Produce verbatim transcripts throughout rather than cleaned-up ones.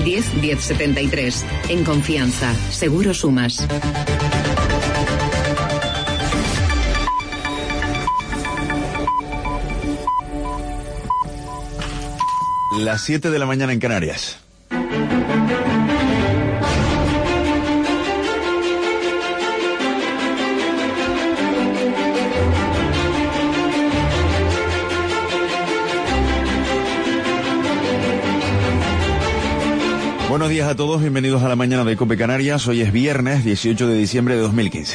diez diez setenta y tres. En confianza. Seguro Sumas. Las siete de la mañana en Canarias. Buenos días a todos, bienvenidos a la mañana de COPE Canarias. Hoy es viernes dieciocho de diciembre de dos mil quince.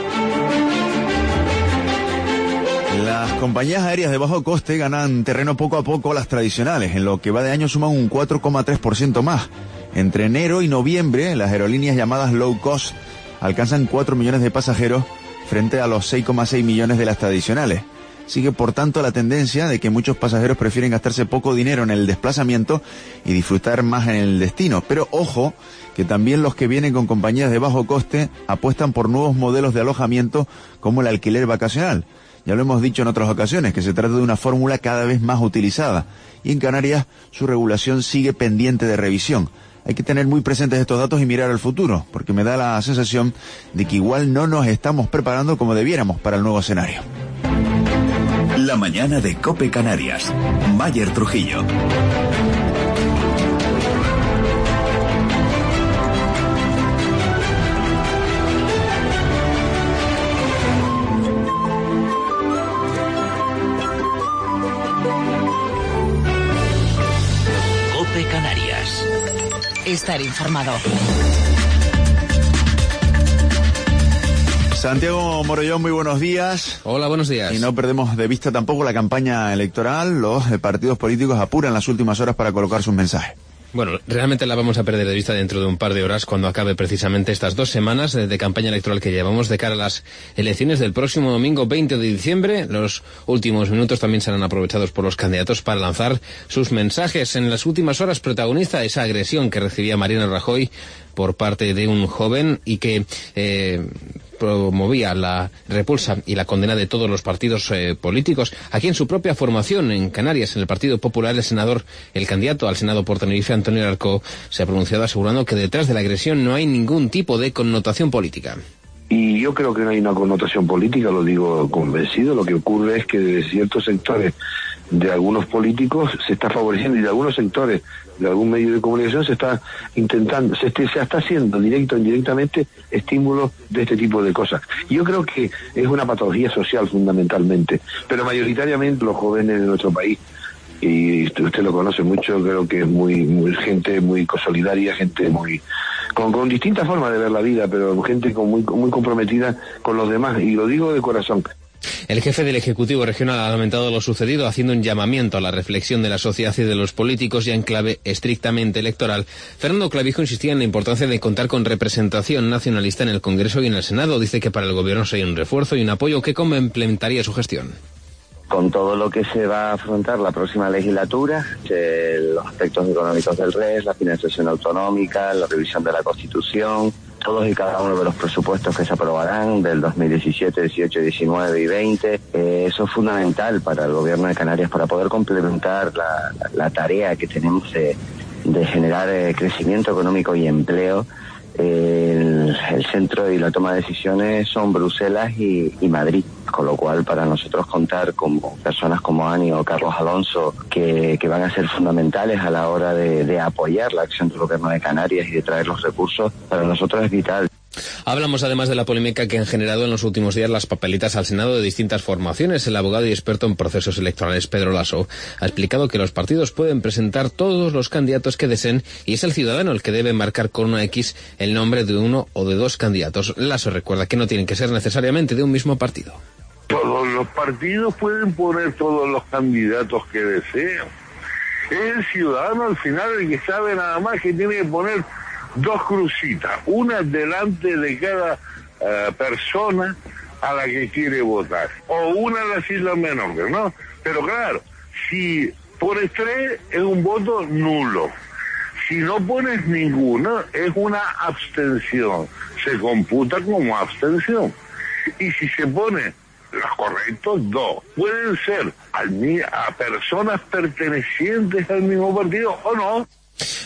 Las compañías aéreas de bajo coste ganan terreno poco a poco a las tradicionales. En lo que va de año suman un cuatro coma tres por ciento más. Entre enero y noviembre, las aerolíneas llamadas low cost alcanzan cuatro millones de pasajeros frente a los seis coma seis millones de las tradicionales. Sigue, por tanto, la tendencia de que muchos pasajeros prefieren gastarse poco dinero en el desplazamiento y disfrutar más en el destino. Pero ojo, que también los que vienen con compañías de bajo coste apuestan por nuevos modelos de alojamiento como el alquiler vacacional. Ya lo hemos dicho en otras ocasiones, que se trata de una fórmula cada vez más utilizada. Y en Canarias su regulación sigue pendiente de revisión. Hay que tener muy presentes estos datos y mirar al futuro, porque me da la sensación de que igual no nos estamos preparando como debiéramos para el nuevo escenario. La mañana de COPE Canarias. Mayer Trujillo. COPE Canarias. Estar informado. Santiago Morollón, muy buenos días. Hola, buenos días. Y no perdemos de vista tampoco la campaña electoral. Los partidos políticos apuran las últimas horas para colocar sus mensajes. Bueno, realmente la vamos a perder de vista dentro de un par de horas cuando acabe precisamente estas dos semanas de, de campaña electoral que llevamos de cara a las elecciones del próximo domingo veinte de diciembre. Los últimos minutos también serán aprovechados por los candidatos para lanzar sus mensajes. En las últimas horas protagoniza esa agresión que recibía Mariano Rajoy por parte de un joven y que eh, promovía la repulsa y la condena de todos los partidos eh, políticos. Aquí en su propia formación, en Canarias, en el Partido Popular, el senador, el candidato al Senado por Tenerife, Antonio Arco, se ha pronunciado asegurando que detrás de la agresión no hay ningún tipo de connotación política. Y yo creo que no hay una connotación política, lo digo convencido. Lo que ocurre es que de ciertos sectores de algunos políticos se está favoreciendo y de algunos sectores de algún medio de comunicación se está intentando, se, se está haciendo directo o indirectamente estímulos de este tipo de cosas. Y yo creo que es una patología social fundamentalmente, pero mayoritariamente los jóvenes de nuestro país, y usted lo conoce mucho, creo que es muy, muy gente muy solidaria, gente muy con, con distintas formas de ver la vida, pero gente con muy, muy comprometida con los demás, y lo digo de corazón. El jefe del Ejecutivo Regional ha lamentado lo sucedido, haciendo un llamamiento a la reflexión de la sociedad y de los políticos ya en clave estrictamente electoral. Fernando Clavijo insistía en la importancia de contar con representación nacionalista en el Congreso y en el Senado. Dice que para el Gobierno sería un refuerzo y un apoyo que complementaría su gestión. Con todo lo que se va a afrontar la próxima legislatura, los aspectos económicos del R E S, la financiación autonómica, la revisión de la Constitución, todos y cada uno de los presupuestos que se aprobarán del dos mil diecisiete, dieciocho, diecinueve y veinte. Eh, eso es fundamental para el Gobierno de Canarias para poder complementar la, la, la tarea que tenemos de, de generar eh, crecimiento económico y empleo. El, el centro y la toma de decisiones son Bruselas y, y Madrid, con lo cual para nosotros contar con personas como Ani o Carlos Alonso que, que van a ser fundamentales a la hora de, de apoyar la acción del Gobierno de Canarias y de traer los recursos, para nosotros es vital. Hablamos además de la polémica que han generado en los últimos días las papeletas al Senado de distintas formaciones. El abogado y experto en procesos electorales Pedro Lasso ha explicado que los partidos pueden presentar todos los candidatos que deseen y es el ciudadano el que debe marcar con una X el nombre de uno o de dos candidatos. Lasso recuerda que no tienen que ser necesariamente de un mismo partido. Todos los partidos pueden poner todos los candidatos que desean. Es el ciudadano al final el que sabe nada más que tiene que poner dos crucitas, una delante de cada uh, persona a la que quiere votar, o una de las islas menores, ¿no? Pero claro, si pones tres es un voto nulo, si no pones ninguno es una abstención, se computa como abstención, y si se pone los correctos, dos, pueden ser al, a personas pertenecientes al mismo partido o no.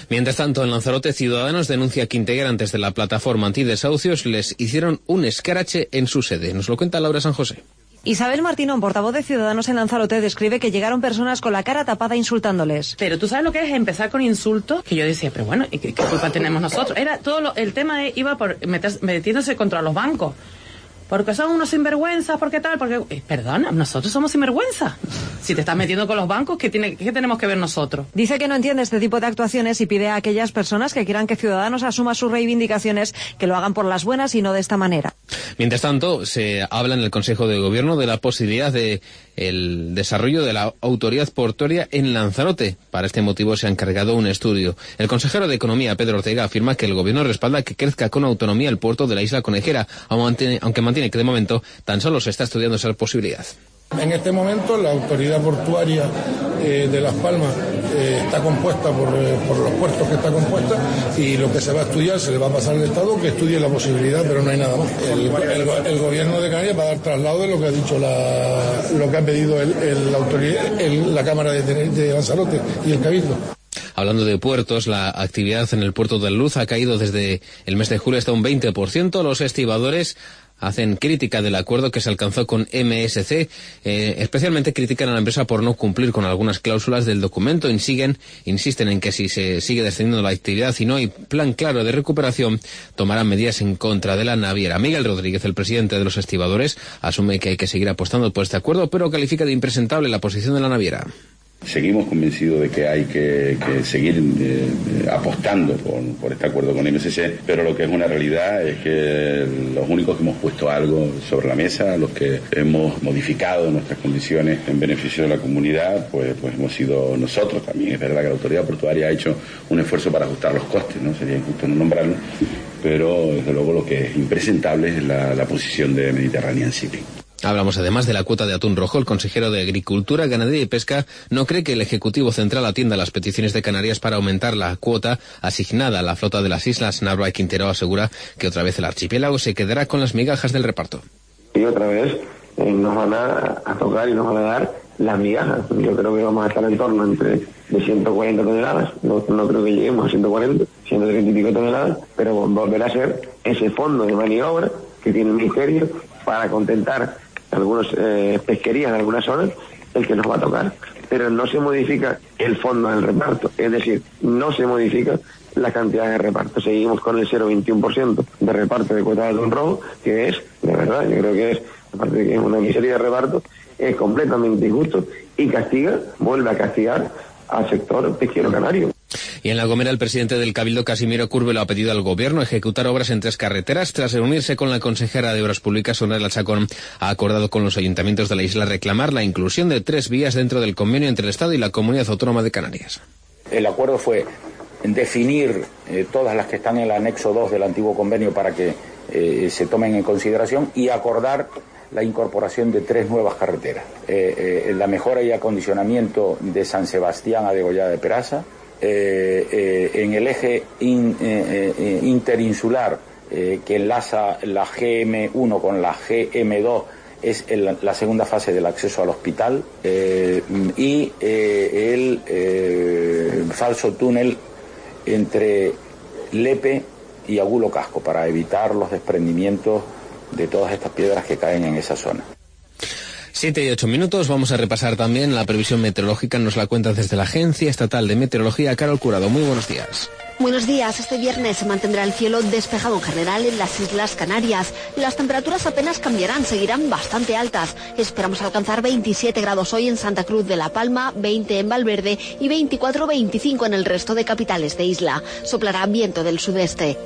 Mientras tanto, en Lanzarote, Ciudadanos denuncia que integrantes de la plataforma antidesahucios les hicieron un escrache en su sede. Nos lo cuenta Laura San José. Isabel Martínón, portavoz de Ciudadanos en Lanzarote, describe que llegaron personas con la cara tapada insultándoles. Pero tú sabes lo que es empezar con insultos, que yo decía, pero bueno, ¿y qué, qué culpa tenemos nosotros? Era todo lo, el tema de, iba por meter, metiéndose contra los bancos. Porque son unos sinvergüenzas, porque tal, porque... Eh, perdona, nosotros somos sinvergüenzas. Si te estás metiendo con los bancos, ¿qué, tiene, ¿qué tenemos que ver nosotros? Dice que no entiende este tipo de actuaciones y pide a aquellas personas que quieran que Ciudadanos asuma sus reivindicaciones que lo hagan por las buenas y no de esta manera. Mientras tanto, se habla en el Consejo de Gobierno de la posibilidad de el desarrollo de la autoridad portuaria en Lanzarote. Para este motivo se ha encargado un estudio. El consejero de Economía, Pedro Ortega, afirma que el Gobierno respalda que crezca con autonomía el puerto de la isla Conejera, aunque mantiene que de momento tan solo se está estudiando esa posibilidad. En este momento la autoridad portuaria eh, de Las Palmas eh, está compuesta por, eh, por los puertos que está compuesta, y lo que se va a estudiar se le va a pasar al Estado que estudie la posibilidad, pero no hay nada más. El, el, el gobierno de Canarias va a dar traslado de lo que ha dicho la, lo que ha pedido el, el, la, autoridad, el, la Cámara de, de Lanzarote y el Cabildo. Hablando de puertos, la actividad en el puerto de Luz ha caído desde el mes de julio hasta un veinte por ciento. Los estibadores hacen crítica del acuerdo que se alcanzó con M S C, eh, especialmente critican a la empresa por no cumplir con algunas cláusulas del documento y siguen, insisten en que si se sigue descendiendo la actividad y no hay plan claro de recuperación, tomarán medidas en contra de la naviera. Miguel Rodríguez, el presidente de los estibadores, asume que hay que seguir apostando por este acuerdo, pero califica de impresentable la posición de la naviera. Seguimos convencidos de que hay que, que seguir eh, apostando por, por este acuerdo con M S C, pero lo que es una realidad es que los únicos que hemos puesto algo sobre la mesa, los que hemos modificado nuestras condiciones en beneficio de la comunidad, pues, pues hemos sido nosotros. También es verdad que la autoridad portuaria ha hecho un esfuerzo para ajustar los costes, ¿no? Sería injusto no nombrarlo, pero desde luego lo que es impresentable es la, la posición de Mediterranean Shipping. Hablamos además de la cuota de atún rojo. El consejero de Agricultura, Ganadería y Pesca no cree que el Ejecutivo Central atienda las peticiones de Canarias para aumentar la cuota asignada a la flota de las islas. Narva y Quintero asegura que otra vez el archipiélago se quedará con las migajas del reparto. Y otra vez eh, nos van a, a tocar y nos van a dar las migajas. Yo creo que vamos a estar en torno entre de ciento cuarenta toneladas, no, no creo que lleguemos a ciento cuarenta, ciento treinta y pico toneladas, pero volverá a ser ese fondo de maniobra que tiene el Ministerio para contentar algunas eh, pesquerías en algunas zonas, el que nos va a tocar, pero no se modifica el fondo del reparto, es decir, no se modifica la cantidad de reparto, seguimos con el cero coma veintiuno por ciento de reparto de cuota de atún rojo, que es, de verdad, yo creo que es, aparte de que es una miseria de reparto, es completamente injusto y castiga, vuelve a castigar al sector pesquero canario. Y en La Gomera, el presidente del Cabildo, Casimiro Curvelo, ha pedido al Gobierno ejecutar obras en tres carreteras. Tras reunirse con la consejera de Obras Públicas, Sonia Chacón, ha acordado con los ayuntamientos de la isla reclamar la inclusión de tres vías dentro del convenio entre el Estado y la Comunidad Autónoma de Canarias. El acuerdo fue definir eh, todas las que están en el anexo dos del antiguo convenio para que eh, se tomen en consideración y acordar la incorporación de tres nuevas carreteras. Eh, eh, la mejora y acondicionamiento de San Sebastián a Degollada de Peraza, eh, eh, en el eje in, eh, eh, interinsular eh, que enlaza la G M uno con la G M dos, es el, la segunda fase del acceso al hospital, eh, y eh, el eh, falso túnel entre Lepe y Agulo Casco para evitar los desprendimientos de todas estas piedras que caen en esa zona. Siete y ocho minutos, vamos a repasar también la previsión meteorológica, nos la cuenta desde la Agencia Estatal de Meteorología, Carol Curado. Muy buenos días. Buenos días. Este viernes se mantendrá el cielo despejado en general en las Islas Canarias. Las temperaturas apenas cambiarán, seguirán bastante altas. Esperamos alcanzar veintisiete grados hoy en Santa Cruz de la Palma, veinte en Valverde y veinticuatro veinticinco en el resto de capitales de isla. Soplará viento del sudeste.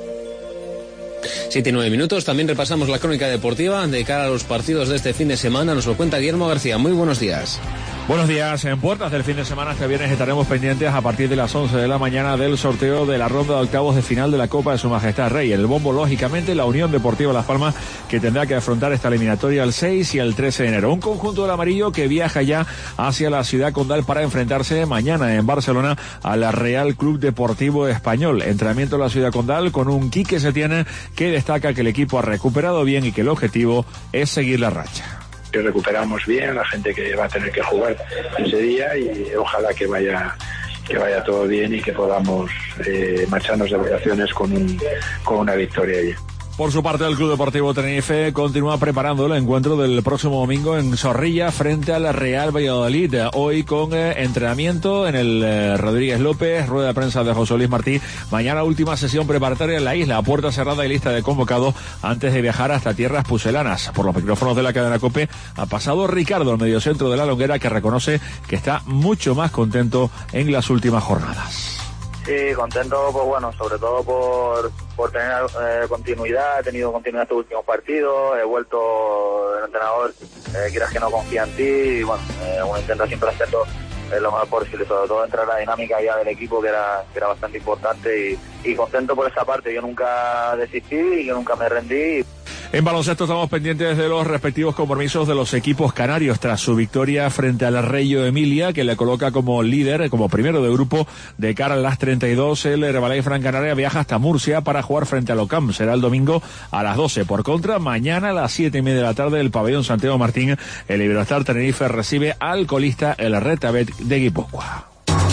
Siete y nueve minutos, también repasamos la crónica deportiva de cara a los partidos de este fin de semana. Nos lo cuenta Guillermo García. Muy buenos días. Buenos días. En puertas del fin de semana este viernes estaremos pendientes a partir de las once de la mañana del sorteo de la ronda de octavos de final de la Copa de Su Majestad Rey. El bombo, lógicamente, la Unión Deportiva Las Palmas, que tendrá que afrontar esta eliminatoria el seis y el trece de enero. Un conjunto del amarillo que viaja ya hacia la ciudad condal para enfrentarse mañana en Barcelona a la Real Club Deportivo Español. Entrenamiento en la ciudad condal con un Quique Setién que destaca que el equipo ha recuperado bien y que el objetivo es seguir la racha. Que recuperamos bien la gente que va a tener que jugar ese día y ojalá que vaya que vaya todo bien y que podamos eh, marcharnos de vacaciones con, un, con una victoria allí. Por su parte, el Club Deportivo Tenerife continúa preparando el encuentro del próximo domingo en Zorrilla frente a la Real Valladolid. Hoy con eh, entrenamiento en el eh, Rodríguez López, rueda de prensa de José Luis Martí. Mañana última sesión preparatoria en la isla, a puerta cerrada y lista de convocados antes de viajar hasta tierras pucelanas. Por los micrófonos de la cadena COPE ha pasado Ricardo, el mediocentro de la Longuera, que reconoce que está mucho más contento en las últimas jornadas. Sí, contento, pues bueno, sobre todo por, por tener eh, continuidad. He tenido continuidad estos últimos partidos, he vuelto el entrenador, eh, quieras que no confía en ti, y bueno, eh, uno intenta siempre hacerlo eh, lo mejor posible, sobre todo entrar a la dinámica ya del equipo, que era, que era bastante importante, y, y contento por esa parte. Yo nunca desistí y yo nunca me rendí. En baloncesto estamos pendientes de los respectivos compromisos de los equipos canarios tras su victoria frente al Reggio Emilia, que le coloca como líder, como primero de grupo de cara a las treinta y dos. El Herbalife Gran Canaria viaja hasta Murcia para jugar frente al Ocam. Será el domingo a las doce. Por contra, mañana a las siete y media de la tarde, el pabellón Santiago Martín, el Iberostar Tenerife recibe al colista el Retabet de Guipúzcoa.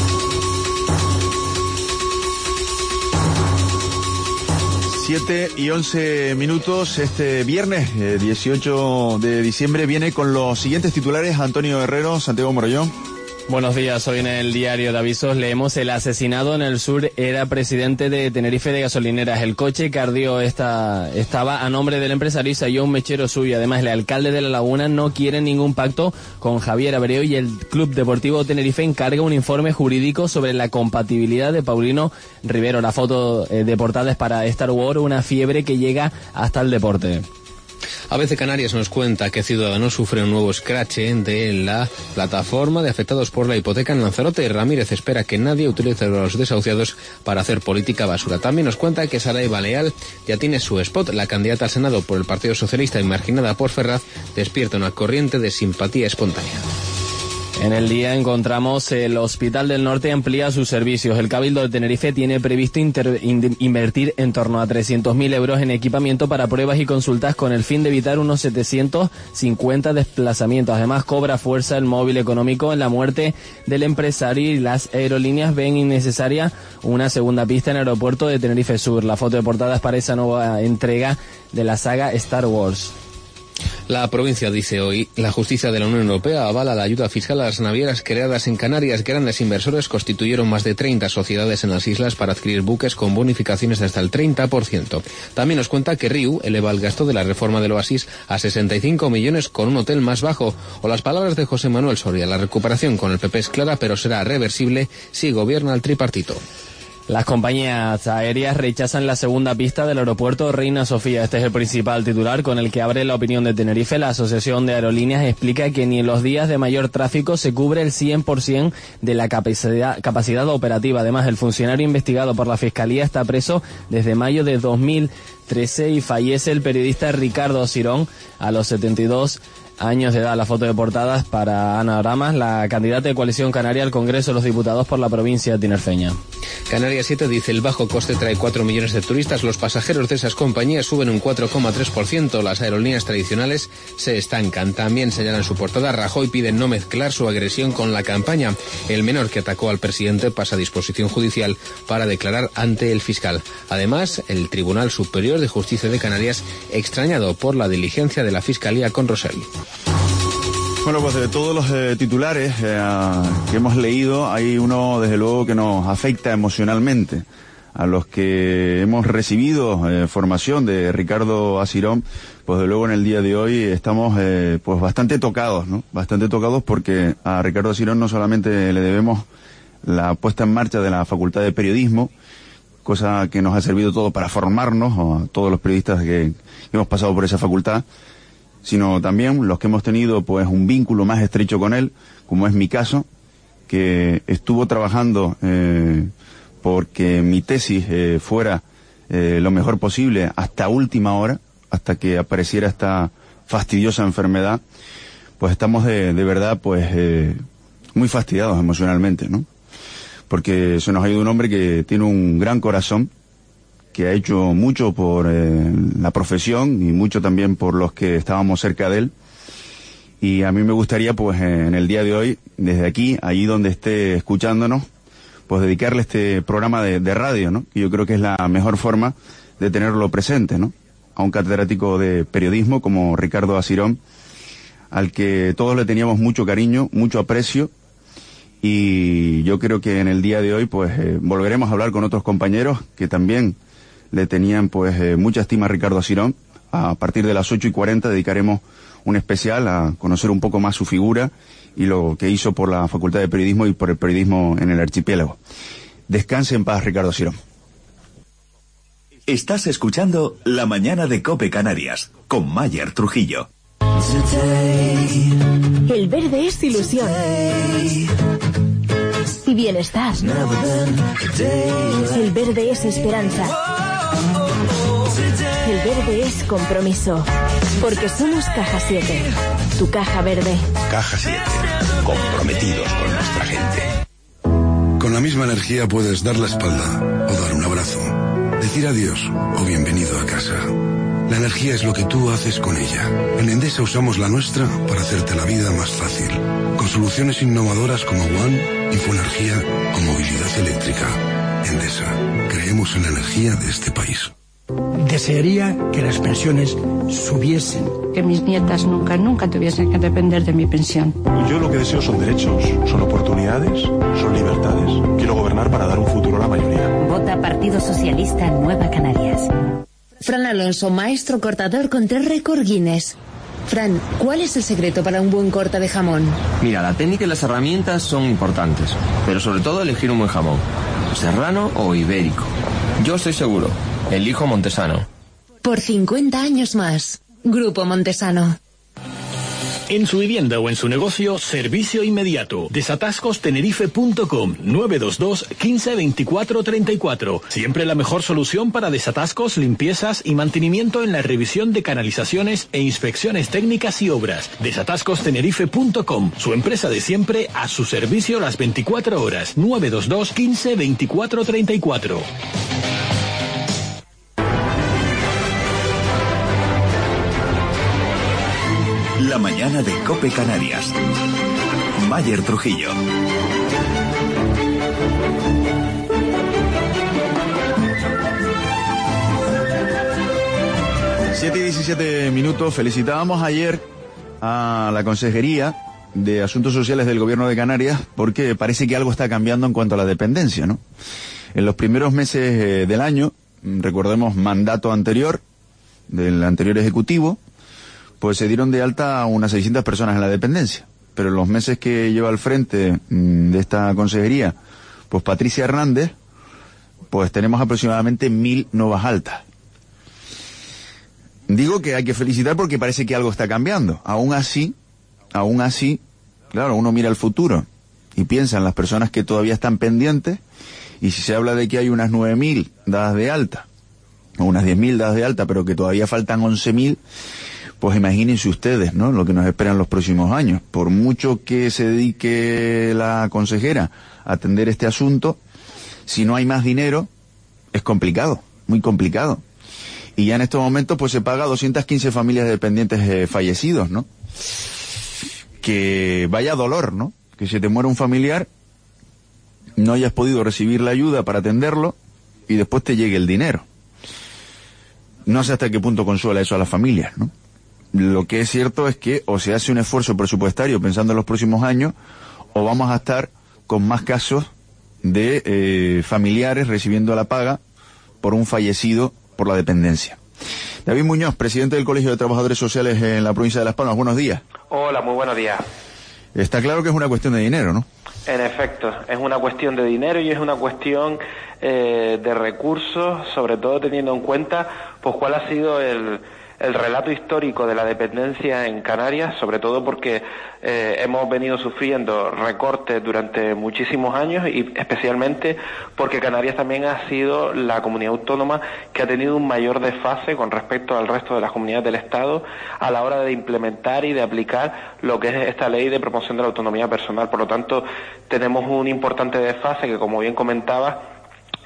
siete y once minutos. Este viernes eh, dieciocho de diciembre viene con los siguientes titulares. Antonio Herrero, Santiago Morellón. Buenos días, hoy en el diario de avisos leemos: el asesinado en el sur era presidente de Tenerife de Gasolineras. El coche que ardió esta, estaba a nombre del empresario y salió un mechero suyo. Además, el alcalde de La Laguna no quiere ningún pacto con Javier Abreu y el Club Deportivo Tenerife encarga un informe jurídico sobre la compatibilidad de Paulino Rivero. La foto eh, de portada es para Star Wars, una fiebre que llega hasta el deporte. A B C Canarias nos cuenta que Ciudadanos sufre un nuevo escrache de la plataforma de afectados por la hipoteca en Lanzarote. Ramírez espera que nadie utilice a los desahuciados para hacer política basura. También nos cuenta que Saraiva Leal ya tiene su spot. La candidata al Senado por el Partido Socialista y marginada por Ferraz despierta una corriente de simpatía espontánea. En el día encontramos el Hospital del Norte amplía sus servicios. El Cabildo de Tenerife tiene previsto inter- in- invertir en torno a trescientos mil euros en equipamiento para pruebas y consultas con el fin de evitar unos setecientos cincuenta desplazamientos. Además, cobra fuerza el móvil económico en la muerte del empresario y las aerolíneas ven innecesaria una segunda pista en el aeropuerto de Tenerife Sur. La foto de portada es para esa nueva entrega de la saga Star Wars. La provincia dice hoy: la justicia de la Unión Europea avala la ayuda fiscal a las navieras creadas en Canarias. Grandes inversores constituyeron más de treinta sociedades en las islas para adquirir buques con bonificaciones de hasta el treinta por ciento. También nos cuenta que Riu eleva el gasto de la reforma del Oasis a sesenta y cinco millones con un hotel más bajo. O las palabras de José Manuel Soria: la recuperación con el P P es clara, pero será reversible si gobierna el tripartito. Las compañías aéreas rechazan la segunda pista del aeropuerto Reina Sofía. Este es el principal titular con el que abre la opinión de Tenerife. La Asociación de Aerolíneas explica que ni en los días de mayor tráfico se cubre el cien por ciento de la capacidad, capacidad operativa. Además, el funcionario investigado por la Fiscalía está preso desde mayo de dos mil trece y fallece el periodista Ricardo Sirón a los setenta y dos años de edad. La foto de portadas para Ana Oramas, la candidata de Coalición Canaria al Congreso de los Diputados por la provincia tinerfeña. Canarias siete dice: el bajo coste trae cuatro millones de turistas. Los pasajeros de esas compañías suben un cuatro coma tres por ciento. Las aerolíneas tradicionales se estancan. También señalan en su portada: Rajoy pide no mezclar su agresión con la campaña. El menor que atacó al presidente pasa a disposición judicial para declarar ante el fiscal. Además, el Tribunal Superior de Justicia de Canarias extrañado por la diligencia de la Fiscalía con Rosell. Bueno, pues de todos los eh, titulares eh, que hemos leído, hay uno desde luego que nos afecta emocionalmente. A los que hemos recibido eh, formación de Ricardo Asirón, pues de luego en el día de hoy estamos eh, pues bastante tocados, ¿no? Bastante tocados porque a Ricardo Asirón no solamente le debemos la puesta en marcha de la Facultad de Periodismo, cosa que nos ha servido todo para formarnos, a todos los periodistas que hemos pasado por esa facultad, sino también los que hemos tenido pues un vínculo más estrecho con él, como es mi caso, que estuvo trabajando eh, porque mi tesis eh, fuera eh, lo mejor posible hasta última hora, hasta que apareciera esta fastidiosa enfermedad. Pues estamos de, de verdad pues eh, muy fastidiados emocionalmente, ¿no? Porque se nos ha ido un hombre que tiene un gran corazón, que ha hecho mucho por eh, la profesión y mucho también por los que estábamos cerca de él. Y a mí me gustaría, pues, eh, en el día de hoy, desde aquí, allí donde esté escuchándonos, pues dedicarle este programa de, de radio, ¿no? Y yo creo que es la mejor forma de tenerlo presente, ¿no? A un catedrático de periodismo como Ricardo Asirón, al que todos le teníamos mucho cariño, mucho aprecio, y yo creo que en el día de hoy pues eh, volveremos a hablar con otros compañeros que también le tenían pues eh, mucha estima a Ricardo Asirón. A partir de las ocho y cuarenta dedicaremos un especial a conocer un poco más su figura y lo que hizo por la Facultad de Periodismo y por el periodismo en el archipiélago. Descanse en paz, Ricardo Asirón. Estás escuchando La Mañana de COPE Canarias con Mayer Trujillo. El verde es ilusión y bienestar. El verde es esperanza. El verde es compromiso. Porque somos Caja siete, tu caja verde. Caja siete, comprometidos con nuestra gente. Con la misma energía puedes dar la espalda o dar un abrazo, decir adiós o bienvenido a casa. La energía es lo que tú haces con ella. En Endesa usamos la nuestra para hacerte la vida más fácil. Con soluciones innovadoras como One, Infoenergía o movilidad eléctrica. Endesa, creemos en la energía de este país. Desearía que las pensiones subiesen. Que mis nietas nunca, nunca tuviesen que depender de mi pensión. Yo lo que deseo son derechos, son oportunidades, son libertades. Quiero gobernar para dar un futuro a la mayoría. Vota Partido Socialista en Nueva Canarias. Fran Alonso, maestro cortador con tres récord Guinness. Fran, ¿cuál es el secreto para un buen corte de jamón? Mira, la técnica y las herramientas son importantes, pero sobre todo elegir un buen jamón, serrano o ibérico. Yo estoy seguro, elijo Montesano. Por cincuenta años más, Grupo Montesano. En su vivienda o en su negocio, servicio inmediato. Desatascos tenerife punto com, nueve dos dos, quince, veinticuatro, treinta y cuatro. Siempre la mejor solución para desatascos, limpiezas y mantenimiento en la revisión de canalizaciones e inspecciones técnicas y obras. Desatascos tenerife punto com, su empresa de siempre a su servicio las veinticuatro horas. nueve dos dos, quince, veinticuatro, treinta y cuatro. La mañana de COPE Canarias. Mayer Trujillo. siete y diecisiete minutos. Felicitábamos ayer a la Consejería de Asuntos Sociales del Gobierno de Canarias porque parece que algo está cambiando en cuanto a la dependencia, ¿no? En los primeros meses eh, del año, recordemos mandato anterior del anterior Ejecutivo, pues se dieron de alta a unas seiscientas personas en la dependencia. Pero en los meses que lleva al frente mmm, de esta consejería, pues Patricia Hernández, pues tenemos aproximadamente mil nuevas altas. Digo que hay que felicitar porque parece que algo está cambiando. Aún así, aún así, claro, uno mira el futuro y piensa en las personas que todavía están pendientes, y si se habla de que hay unas nueve mil dadas de alta, o unas diez mil dadas de alta, pero que todavía faltan once mil, pues imagínense ustedes, ¿no?, lo que nos espera en los próximos años. Por mucho que se dedique la consejera a atender este asunto, si no hay más dinero, es complicado, muy complicado. Y ya en estos momentos, pues se paga a doscientas quince familias de dependientes eh, fallecidos, ¿no? Que vaya dolor, ¿no? Que se te muera un familiar, no hayas podido recibir la ayuda para atenderlo, y después te llegue el dinero. No sé hasta qué punto consuela eso a las familias, ¿no? Lo que es cierto es que o se hace un esfuerzo presupuestario pensando en los próximos años, o vamos a estar con más casos de eh, familiares recibiendo la paga por un fallecido por la dependencia. David Muñoz, presidente del Colegio de Trabajadores Sociales en la provincia de Las Palmas. Buenos días. Hola, muy buenos días. Está claro que es una cuestión de dinero, ¿no? En efecto, es una cuestión de dinero y es una cuestión eh, de recursos, sobre todo teniendo en cuenta pues cuál ha sido el... el relato histórico de la dependencia en Canarias, sobre todo porque eh, hemos venido sufriendo recortes durante muchísimos años y especialmente porque Canarias también ha sido la comunidad autónoma que ha tenido un mayor desfase con respecto al resto de las comunidades del Estado a la hora de implementar y de aplicar lo que es esta ley de promoción de la autonomía personal. Por lo tanto, tenemos un importante desfase que, como bien comentaba,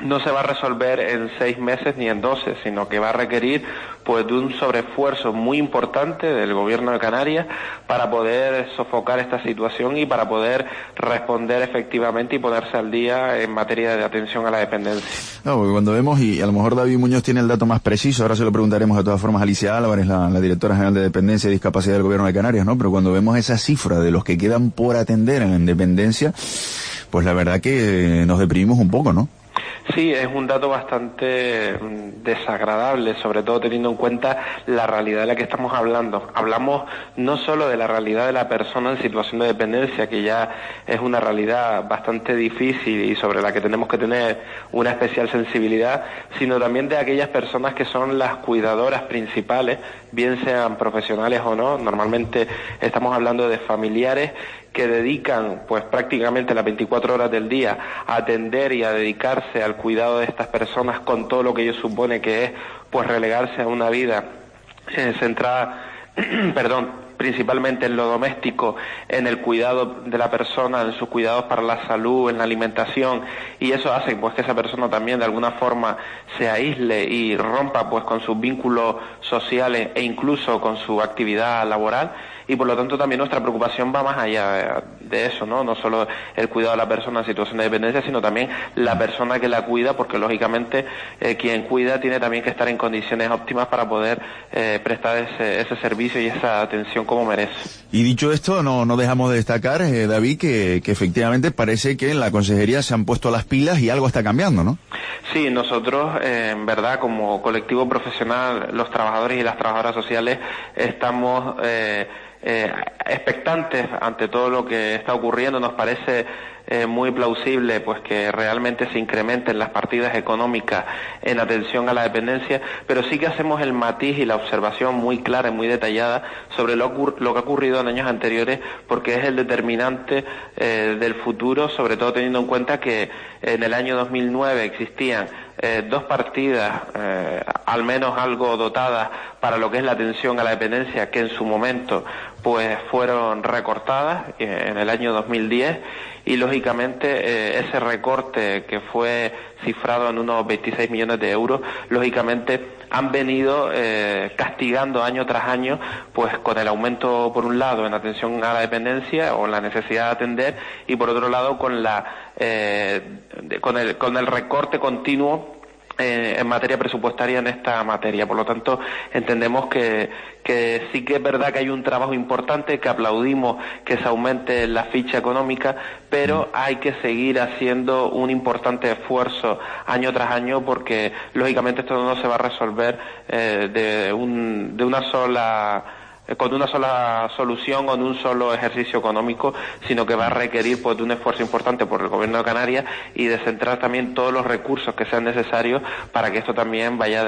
no se va a resolver en seis meses ni en doce, sino que va a requerir pues de un sobreesfuerzo muy importante del Gobierno de Canarias para poder sofocar esta situación y para poder responder efectivamente y ponerse al día en materia de atención a la dependencia. No, porque cuando vemos, y a lo mejor David Muñoz tiene el dato más preciso, ahora se lo preguntaremos de todas formas a Alicia Álvarez, la, la directora general de Dependencia y Discapacidad del Gobierno de Canarias, ¿no? Pero cuando vemos esa cifra de los que quedan por atender en la dependencia, pues la verdad que nos deprimimos un poco, ¿no? Sí, es un dato bastante desagradable, sobre todo teniendo en cuenta la realidad de la que estamos hablando. Hablamos no solo de la realidad de la persona en situación de dependencia, que ya es una realidad bastante difícil y sobre la que tenemos que tener una especial sensibilidad, sino también de aquellas personas que son las cuidadoras principales, bien sean profesionales o no. Normalmente estamos hablando de familiares que dedican pues prácticamente las veinticuatro horas del día a atender y a dedicarse al cuidado de estas personas, con todo lo que ello supone, que es pues relegarse a una vida eh, centrada perdón principalmente en lo doméstico, en el cuidado de la persona, en sus cuidados para la salud, en la alimentación, y eso hace pues que esa persona también de alguna forma se aísle y rompa pues con sus vínculos sociales e incluso con su actividad laboral. Y por lo tanto también nuestra preocupación va más allá de eso, ¿no? No solo el cuidado de la persona en situación de dependencia, sino también la persona que la cuida, porque lógicamente eh, quien cuida tiene también que estar en condiciones óptimas para poder eh, prestar ese, ese servicio y esa atención como merece. Y dicho esto, no, no dejamos de destacar, eh, David, que, que efectivamente parece que en la consejería se han puesto las pilas y algo está cambiando, ¿no? Sí, nosotros, eh, en verdad, como colectivo profesional, los trabajadores y las trabajadoras sociales, estamos eh, eh, expectantes ante todo lo que está ocurriendo. Nos parece eh, muy plausible pues que realmente se incrementen las partidas económicas en atención a la dependencia, pero sí que hacemos el matiz y la observación muy clara y muy detallada sobre lo, lo que ha ocurrido en años anteriores, porque es el determinante eh, del futuro, sobre todo teniendo en cuenta que en el año dos mil nueve existían eh, dos partidas, eh, al menos algo dotadas para lo que es la atención a la dependencia, que en su momento pues fueron recortadas eh, en el año dos mil diez, y lógicamente eh, ese recorte, que fue cifrado en unos veintiséis millones de euros, lógicamente han venido eh, castigando año tras año, pues con el aumento por un lado en atención a la dependencia o la necesidad de atender, y por otro lado con la eh, de, con el con el recorte continuo Eh, en materia presupuestaria en esta materia. Por lo tanto, entendemos que, que sí que es verdad que hay un trabajo importante, que aplaudimos que se aumente la ficha económica, pero hay que seguir haciendo un importante esfuerzo año tras año, porque lógicamente esto no se va a resolver eh, de, un, de una sola con una sola solución o en un solo ejercicio económico, sino que va a requerir pues de un esfuerzo importante por el Gobierno de Canarias y de centrar también todos los recursos que sean necesarios para que esto también vaya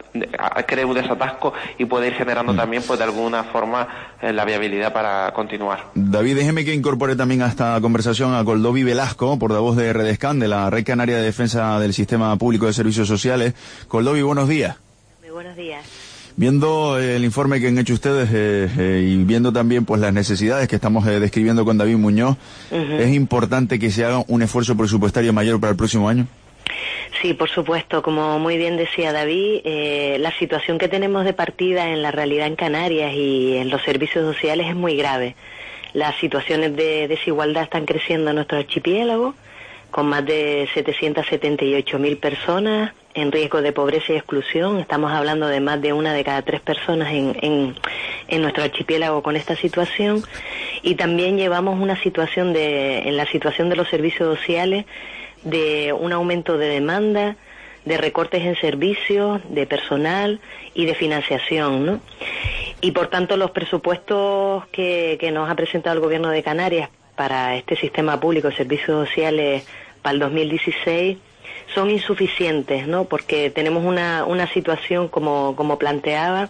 a cree un desatasco y pueda ir generando también pues de alguna forma eh, la viabilidad para continuar. David, déjeme que incorpore también a esta conversación a Goldovi Velasco, portavoz de Redescan, de la Red Canaria de Defensa del Sistema Público de Servicios Sociales. Goldovi, buenos días. Muy buenos días. Viendo el informe que han hecho ustedes eh, eh, y viendo también pues las necesidades que estamos eh, describiendo con David Muñoz, uh-huh. ¿Es importante que se haga un esfuerzo presupuestario mayor para el próximo año? Sí, por supuesto. Como muy bien decía David, eh, la situación que tenemos de partida en la realidad en Canarias y en los servicios sociales es muy grave. Las situaciones de desigualdad están creciendo en nuestro archipiélago, con más de setecientas setenta y ocho mil personas en riesgo de pobreza y exclusión. Estamos hablando de más de una de cada tres personas en, en, en nuestro archipiélago con esta situación. Y también llevamos una situación de, en la situación de los servicios sociales, de un aumento de demanda, de recortes en servicios, de personal y de financiación, ¿no? Y por tanto los presupuestos que, que nos ha presentado el Gobierno de Canarias para este sistema público de servicios sociales para el dos mil dieciséis son insuficientes, ¿no? Porque tenemos una, una situación, como, como planteaba,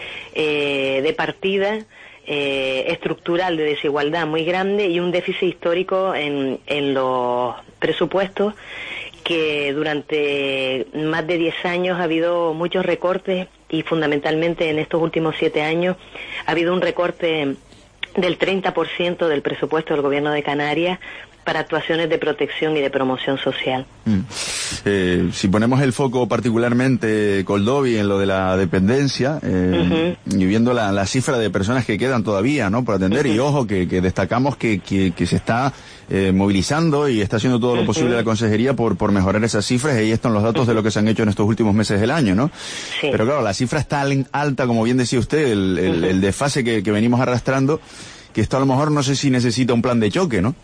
eh, de partida eh, estructural de desigualdad muy grande y un déficit histórico en, en los presupuestos, que durante más de diez años ha habido muchos recortes, y fundamentalmente en estos últimos siete años ha habido un recorte del treinta por ciento del presupuesto del Gobierno de Canarias para actuaciones de protección y de promoción social. Mm. Eh, si ponemos el foco particularmente, Coldovi, en lo de la dependencia, eh, uh-huh. y viendo la, la cifra de personas que quedan todavía, ¿no?, por atender, uh-huh. y ojo, que, que destacamos que, que, que se está eh, movilizando y está haciendo todo lo posible uh-huh. la consejería por, por mejorar esas cifras, y ahí están los datos uh-huh. de lo que se han hecho en estos últimos meses del año, ¿no? Sí. Pero claro, la cifra está alta, como bien decía usted, el, el, uh-huh. el desfase que, que venimos arrastrando, que esto a lo mejor no sé si necesita un plan de choque, ¿no?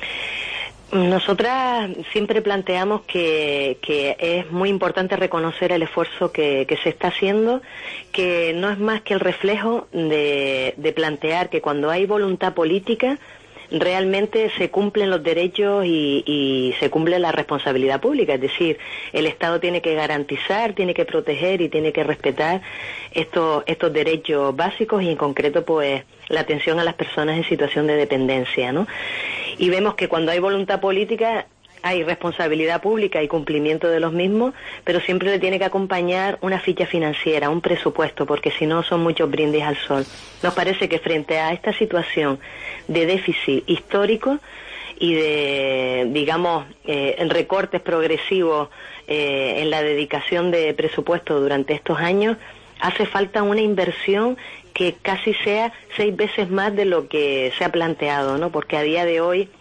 Nosotras siempre planteamos que, que es muy importante reconocer el esfuerzo que, que se está haciendo, que no es más que el reflejo de, de plantear que cuando hay voluntad política realmente se cumplen los derechos y, y se cumple la responsabilidad pública, es decir, el Estado tiene que garantizar, tiene que proteger y tiene que respetar estos estos derechos básicos, y en concreto pues la atención a las personas en situación de dependencia, ¿no? Y vemos que cuando hay voluntad política hay responsabilidad pública y cumplimiento de los mismos, pero siempre le tiene que acompañar una ficha financiera, un presupuesto, porque si no son muchos brindis al sol. Nos parece que frente a esta situación de déficit histórico y de, digamos, eh, recortes progresivos eh, en la dedicación de presupuesto durante estos años, hace falta una inversión que casi sea seis veces más de lo que se ha planteado, ¿no? Porque a día de hoy,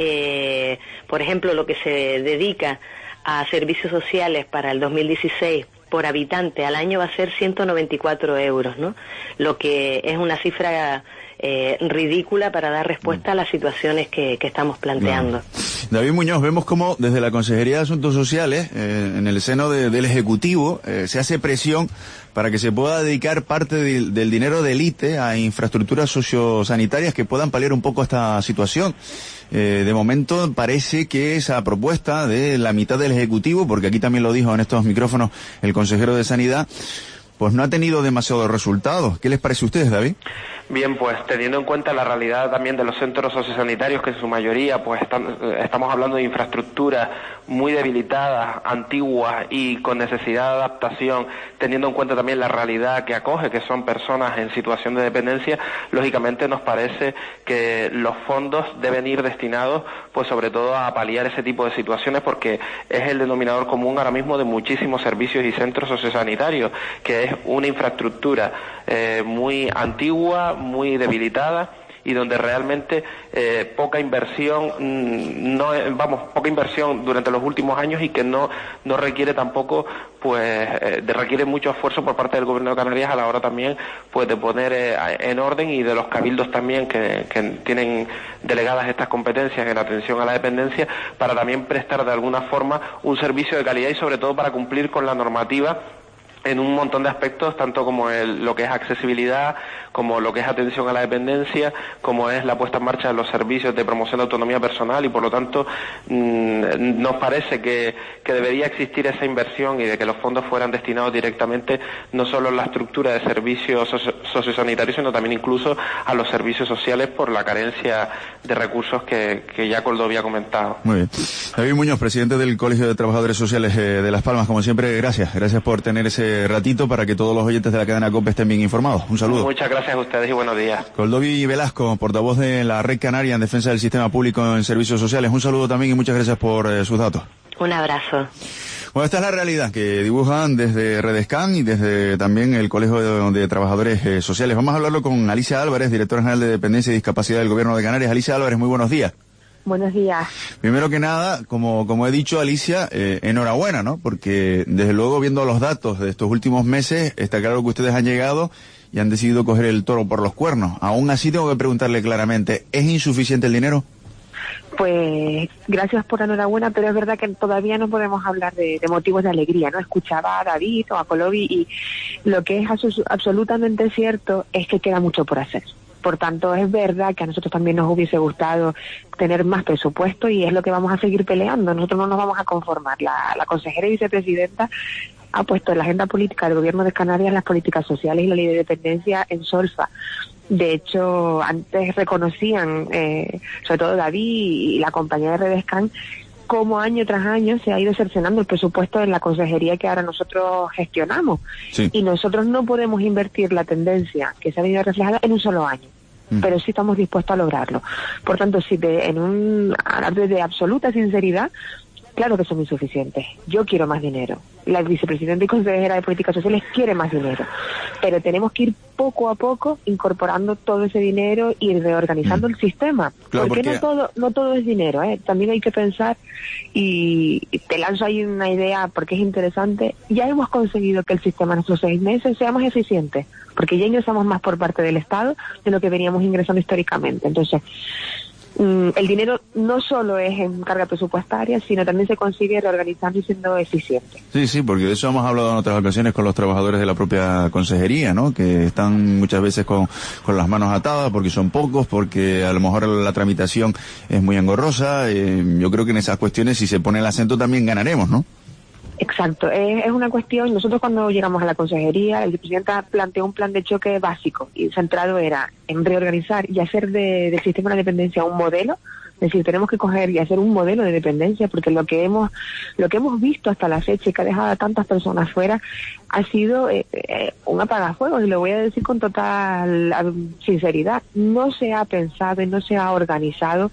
Eh, por ejemplo, lo que se dedica a servicios sociales para el dos mil dieciséis por habitante al año va a ser ciento noventa y cuatro euros, ¿no? Lo que es una cifra eh, ridícula para dar respuesta a las situaciones que, que estamos planteando. Claro. David Muñoz, vemos cómo desde la Consejería de Asuntos Sociales, eh, en el seno de, del Ejecutivo, eh, se hace presión para que se pueda dedicar parte de, del dinero del I T E a infraestructuras sociosanitarias que puedan paliar un poco esta situación. Eh, de momento parece que esa propuesta de la mitad del Ejecutivo, porque aquí también lo dijo en estos micrófonos el consejero de Sanidad, pues no ha tenido demasiados resultados. ¿Qué les parece a ustedes, David? Bien, pues teniendo en cuenta la realidad también de los centros sociosanitarios, que en su mayoría pues están, estamos hablando de infraestructuras muy debilitadas, antiguas y con necesidad de adaptación, teniendo en cuenta también la realidad que acoge, que son personas en situación de dependencia, lógicamente nos parece que los fondos deben ir destinados pues sobre todo a paliar ese tipo de situaciones, porque es el denominador común ahora mismo de muchísimos servicios y centros sociosanitarios, que es una infraestructura eh, muy antigua, muy debilitada, y donde realmente eh, poca inversión, no vamos, poca inversión durante los últimos años, y que no no requiere tampoco, pues, eh, de, requiere mucho esfuerzo por parte del Gobierno de Canarias a la hora también, pues, de poner eh, en orden, y de los cabildos también que, que tienen delegadas estas competencias en atención a la dependencia, para también prestar de alguna forma un servicio de calidad y sobre todo para cumplir con la normativa en un montón de aspectos, tanto como el, lo que es accesibilidad, como lo que es atención a la dependencia, como es la puesta en marcha de los servicios de promoción de autonomía personal, y por lo tanto mmm, nos parece que, que debería existir esa inversión y de que los fondos fueran destinados directamente no solo a la estructura de servicios socio sociosanitarios, sino también incluso a los servicios sociales, por la carencia de recursos que, que ya Coldo había comentado. Muy bien. David Muñoz, presidente del Colegio de Trabajadores Sociales eh, de Las Palmas, como siempre, gracias. Gracias por tener ese ratito para que todos los oyentes de la cadena COPE estén bien informados. Un saludo. Muchas gracias a ustedes y buenos días. Coldovi Velasco, portavoz de la Red Canaria en defensa del sistema público en servicios sociales. Un saludo también y muchas gracias por eh, sus datos. Un abrazo. Bueno, esta es la realidad que dibujan desde Redescan y desde también el Colegio de, de Trabajadores eh, Sociales. Vamos a hablarlo con Alicia Álvarez, directora general de Dependencia y Discapacidad del Gobierno de Canarias. Alicia Álvarez, muy buenos días. Buenos días. Primero que nada, como, como he dicho, Alicia, eh, enhorabuena, ¿no? Porque desde luego, viendo los datos de estos últimos meses, está claro que ustedes han llegado y han decidido coger el toro por los cuernos. Aún así, tengo que preguntarle claramente, ¿es insuficiente el dinero? Pues gracias por la enhorabuena, pero es verdad que todavía no podemos hablar de, de motivos de alegría, ¿no? Escuchaba a David o a Coldovi, y lo que es absolutamente cierto es que queda mucho por hacer. Por tanto, es verdad que a nosotros también nos hubiese gustado tener más presupuesto, y es lo que vamos a seguir peleando. Nosotros no nos vamos a conformar. La, la consejera y vicepresidenta ha puesto en la agenda política del Gobierno de Canarias las políticas sociales y la ley de dependencia en solfa. De hecho, antes reconocían, eh, sobre todo David y la compañía de Redescan, cómo año tras año se ha ido cercenando el presupuesto en la consejería que ahora nosotros gestionamos. Sí. Y nosotros no podemos invertir la tendencia que se ha venido reflejada en un solo año. mm. pero sí estamos dispuestos a lograrlo. Por tanto, si de, en un arte de absoluta sinceridad, claro que son insuficientes. Yo quiero más dinero. La vicepresidenta y consejera de Políticas Sociales quiere más dinero. Pero tenemos que ir poco a poco incorporando todo ese dinero y reorganizando mm. el sistema. Claro, porque, porque no todo no todo es dinero, ¿eh? También hay que pensar, y, y te lanzo ahí una idea porque es interesante. Ya hemos conseguido que el sistema en estos seis meses sea más eficiente, porque ya ingresamos más por parte del Estado de lo que veníamos ingresando históricamente. Entonces, el dinero no solo es en carga presupuestaria, sino también se consigue reorganizando y siendo eficiente. Sí, sí, porque de eso hemos hablado en otras ocasiones con los trabajadores de la propia consejería, ¿no? Que están muchas veces con, con las manos atadas porque son pocos, porque a lo mejor la tramitación es muy engorrosa. Eh, yo creo que en esas cuestiones, si se pone el acento, también ganaremos, ¿no? Exacto, es, es una cuestión. Nosotros cuando llegamos a la consejería, el presidente planteó un plan de choque básico y centrado era en reorganizar y hacer de, del sistema de dependencia un modelo. Es decir, tenemos que coger y hacer un modelo de dependencia, porque lo que hemos lo que hemos visto hasta la fecha y que ha dejado a tantas personas fuera ha sido eh, eh, un apagafuegos, y lo voy a decir con total sinceridad. No se ha pensado y no se ha organizado,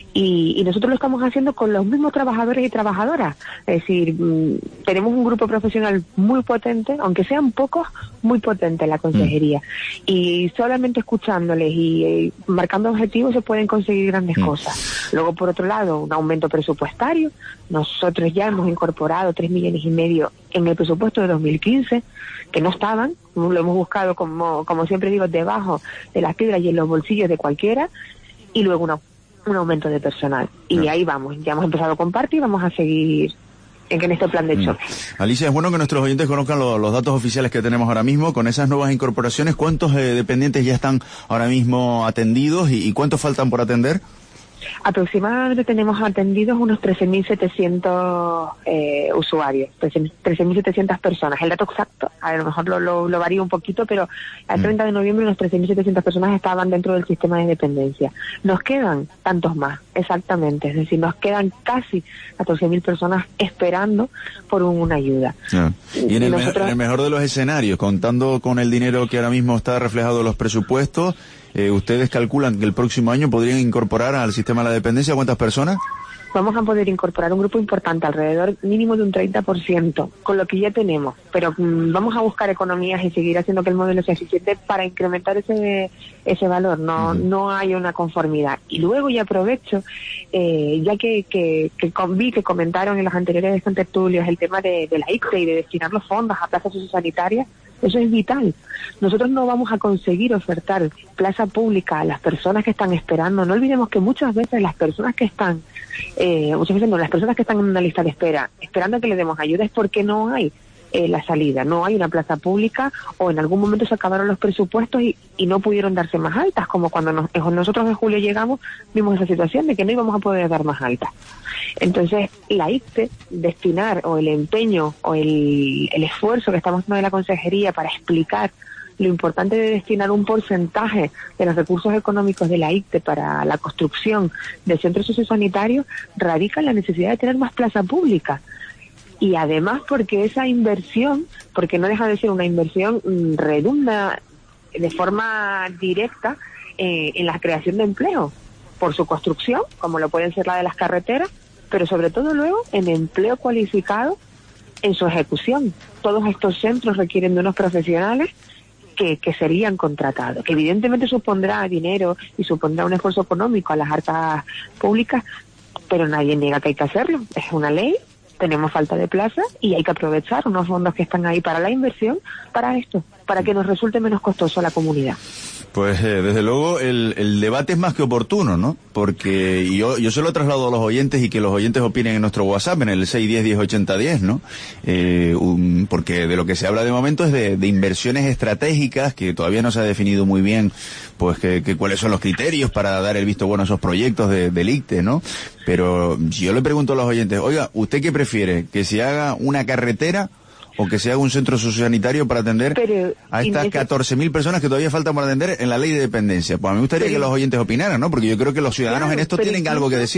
y, y nosotros lo estamos haciendo con los mismos trabajadores y trabajadoras. Es decir, mmm, tenemos un grupo profesional muy potente, aunque sean pocos, muy potente en la consejería, mm. y solamente escuchándoles y eh, marcando objetivos se pueden conseguir grandes mm. cosas. Luego, por otro lado, un aumento presupuestario. Nosotros ya hemos incorporado tres millones y medio en el presupuesto de dos mil quince, que no estaban. Lo hemos buscado, como como siempre digo, debajo de las piedras y en los bolsillos de cualquiera. Y luego una, un aumento de personal. Y sí. ahí vamos. Ya hemos empezado con parte y vamos a seguir en, en este plan de choque. Mm. Alicia, es bueno que nuestros oyentes conozcan lo, los datos oficiales que tenemos ahora mismo. Con esas nuevas incorporaciones, ¿cuántos eh, dependientes ya están ahora mismo atendidos y, y cuántos faltan por atender? Aproximadamente tenemos atendidos unos trece mil setecientos eh, usuarios, trece mil setecientas personas. El dato exacto, a lo mejor lo, lo, lo varía un poquito, pero al treinta de noviembre unos trece mil setecientas personas estaban dentro del sistema de dependencia. Nos quedan tantos más, exactamente, es decir, nos quedan casi catorce mil personas esperando por un, una ayuda. Yeah. Y en el, Nosotros... me en el mejor de los escenarios, contando con el dinero que ahora mismo está reflejado en los presupuestos, Eh, ¿ustedes calculan que el próximo año podrían incorporar al sistema de la dependencia cuántas personas? Vamos a poder incorporar un grupo importante, alrededor mínimo de un treinta por ciento, con lo que ya tenemos, pero mmm, vamos a buscar economías y seguir haciendo que el modelo sea eficiente para incrementar ese ese valor. No uh-huh. no hay una conformidad. Y luego, y aprovecho, eh, ya que, que, que vi que comentaron en los anteriores contertulios el tema de, de la I C T E y de destinar los fondos a plazas sociosanitarias. Eso es vital. Nosotros no vamos a conseguir ofertar plaza pública a las personas que están esperando. No olvidemos que muchas veces las personas que están, eh, muchas veces no, las personas que están en una lista de espera, esperando a que les demos ayuda, es porque no hay eh, la salida, no hay una plaza pública, o en algún momento se acabaron los presupuestos y, y no pudieron darse más altas, como cuando nos, nosotros en julio llegamos, vimos esa situación de que no íbamos a poder dar más altas. Entonces, la I C T E, destinar o el empeño o el, el esfuerzo que estamos haciendo de la consejería para explicar lo importante de destinar un porcentaje de los recursos económicos de la I C T E para la construcción de centros sociosanitarios, radica en la necesidad de tener más plaza pública. Y además porque esa inversión, porque no deja de ser una inversión, redunda de forma directa eh, en la creación de empleo, por su construcción, como lo pueden ser la de las carreteras, pero sobre todo luego en empleo cualificado en su ejecución. Todos estos centros requieren de unos profesionales que, que serían contratados, que evidentemente supondrá dinero y supondrá un esfuerzo económico a las arcas públicas, pero nadie niega que hay que hacerlo, es una ley. Tenemos falta de plaza y hay que aprovechar unos fondos que están ahí para la inversión, para esto, para que nos resulte menos costoso a la comunidad. Pues eh, desde luego el, el debate es más que oportuno, ¿no? Porque yo, yo se lo traslado a los oyentes y que los oyentes opinen en nuestro WhatsApp, en el seis diez, diez ochenta diez, ¿no? Eh, un, porque de lo que se habla de momento es de, de inversiones estratégicas, que todavía no se ha definido muy bien, pues que, que cuáles son los criterios para dar el visto bueno a esos proyectos de, del I C T E, ¿no? Pero si yo le pregunto a los oyentes, oiga, ¿usted qué prefiere? ¿Que se haga una carretera o que se haga un centro sociosanitario para atender Pero, a estas catorce mil personas que todavía faltan por atender en la ley de dependencia? Pues a mí me gustaría Pero, que los oyentes opinaran, ¿no? Porque yo creo que los ciudadanos claro, en esto tienen incluso, algo que decir.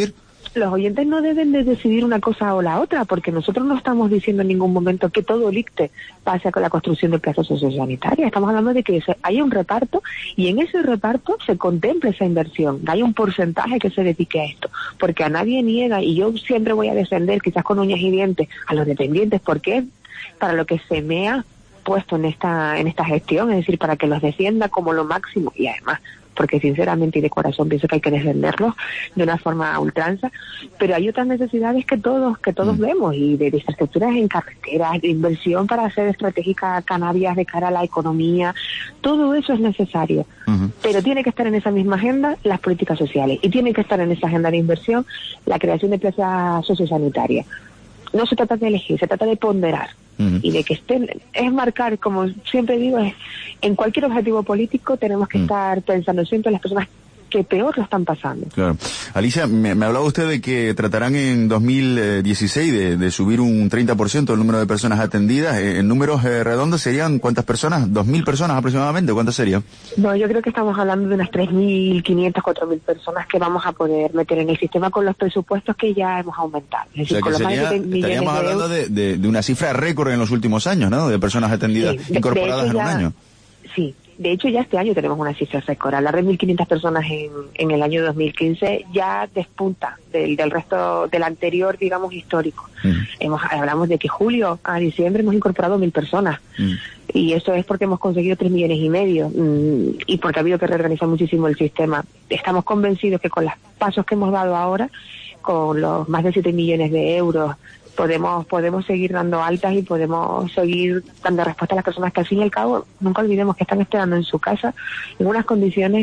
los oyentes no deben de decidir una cosa o la otra, porque nosotros no estamos diciendo en ningún momento que todo el I C T E pase con la construcción de plazas sociosanitarias. Estamos hablando de que haya un reparto y en ese reparto se contemple esa inversión, que haya un porcentaje que se dedique a esto, porque a nadie niega, y yo siempre voy a defender, quizás con uñas y dientes, a los dependientes, porque es para lo que se me ha puesto en esta en esta gestión, es decir, para que los defienda como lo máximo, y además porque sinceramente y de corazón pienso que hay que defenderlos de una forma a ultranza, pero hay otras necesidades que todos que todos mm. vemos, y de infraestructuras en carreteras, de inversión para hacer estratégica Canarias de cara a la economía, todo eso es necesario, uh-huh. pero tiene que estar en esa misma agenda las políticas sociales, y tiene que estar en esa agenda de inversión la creación de plazas sociosanitarias. No se trata de elegir, se trata de ponderar. Uh-huh. Y de que estén, es marcar, como siempre digo, es en cualquier objetivo político tenemos que uh-huh. estar pensando siempre en las personas que peor lo están pasando. Claro. Alicia, me, me hablaba usted de que tratarán en dos mil dieciséis de, de subir un treinta por ciento el número de personas atendidas. Eh, en números eh, redondos serían ¿cuántas personas? ¿dos mil personas aproximadamente? ¿Cuántas serían? No, yo creo que estamos hablando de unas tres mil quinientas, cuatro mil personas que vamos a poder meter en el sistema con los presupuestos que ya hemos aumentado. Es decir, o sea, con los sería, más de estaríamos de hablando de, de, de una cifra récord en los últimos años, ¿no? De personas atendidas sí, incorporadas de, de en ya, un año. Sí. De hecho, ya este año tenemos una cifra récord. Hablar de mil quinientas personas en, en el año dos mil quince ya despunta del, del resto del anterior, digamos, histórico. Mm. Hemos, hablamos de que julio a diciembre hemos incorporado mil personas. Mm. Y eso es porque hemos conseguido tres millones y medio. Mm, y porque ha habido que reorganizar muchísimo el sistema. Estamos convencidos que con los pasos que hemos dado ahora, con los más de siete millones de euros, podemos podemos seguir dando altas y podemos seguir dando respuesta a las personas que al fin y al cabo, nunca olvidemos que están esperando en su casa en unas condiciones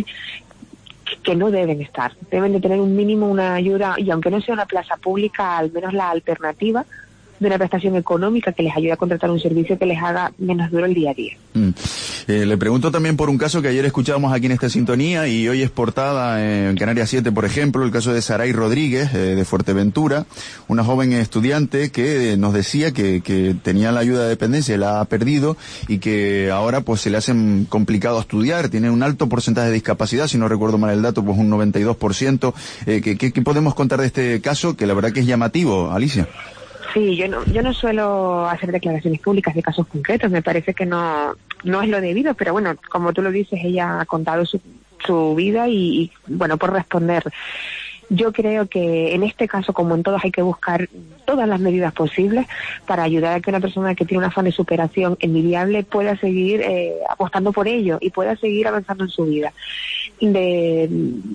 que no deben estar. Deben de tener un mínimo, una ayuda, y aunque no sea una plaza pública, al menos la alternativa de una prestación económica que les ayude a contratar un servicio que les haga menos duro el día a día. Mm. Eh, le pregunto también por un caso que ayer escuchábamos aquí en esta sintonía y hoy es portada en Canarias siete, por ejemplo, el caso de Saray Rodríguez, eh, de Fuerteventura, una joven estudiante que eh, nos decía que, que tenía la ayuda de dependencia, la ha perdido y que ahora pues se le hace complicado estudiar, tiene un alto porcentaje de discapacidad, si no recuerdo mal el dato, pues un noventa y dos por ciento. Eh, ¿qué, qué, ¿Qué podemos contar de este caso? Que la verdad que es llamativo, Alicia. Sí, yo no, yo no suelo hacer declaraciones públicas de casos concretos, me parece que no, no es lo debido, pero bueno, como tú lo dices, ella ha contado su, su vida y, y, bueno, por responder, yo creo que en este caso, como en todos, hay que buscar todas las medidas posibles para ayudar a que una persona que tiene un afán de superación envidiable pueda seguir eh, apostando por ello y pueda seguir avanzando en su vida. De...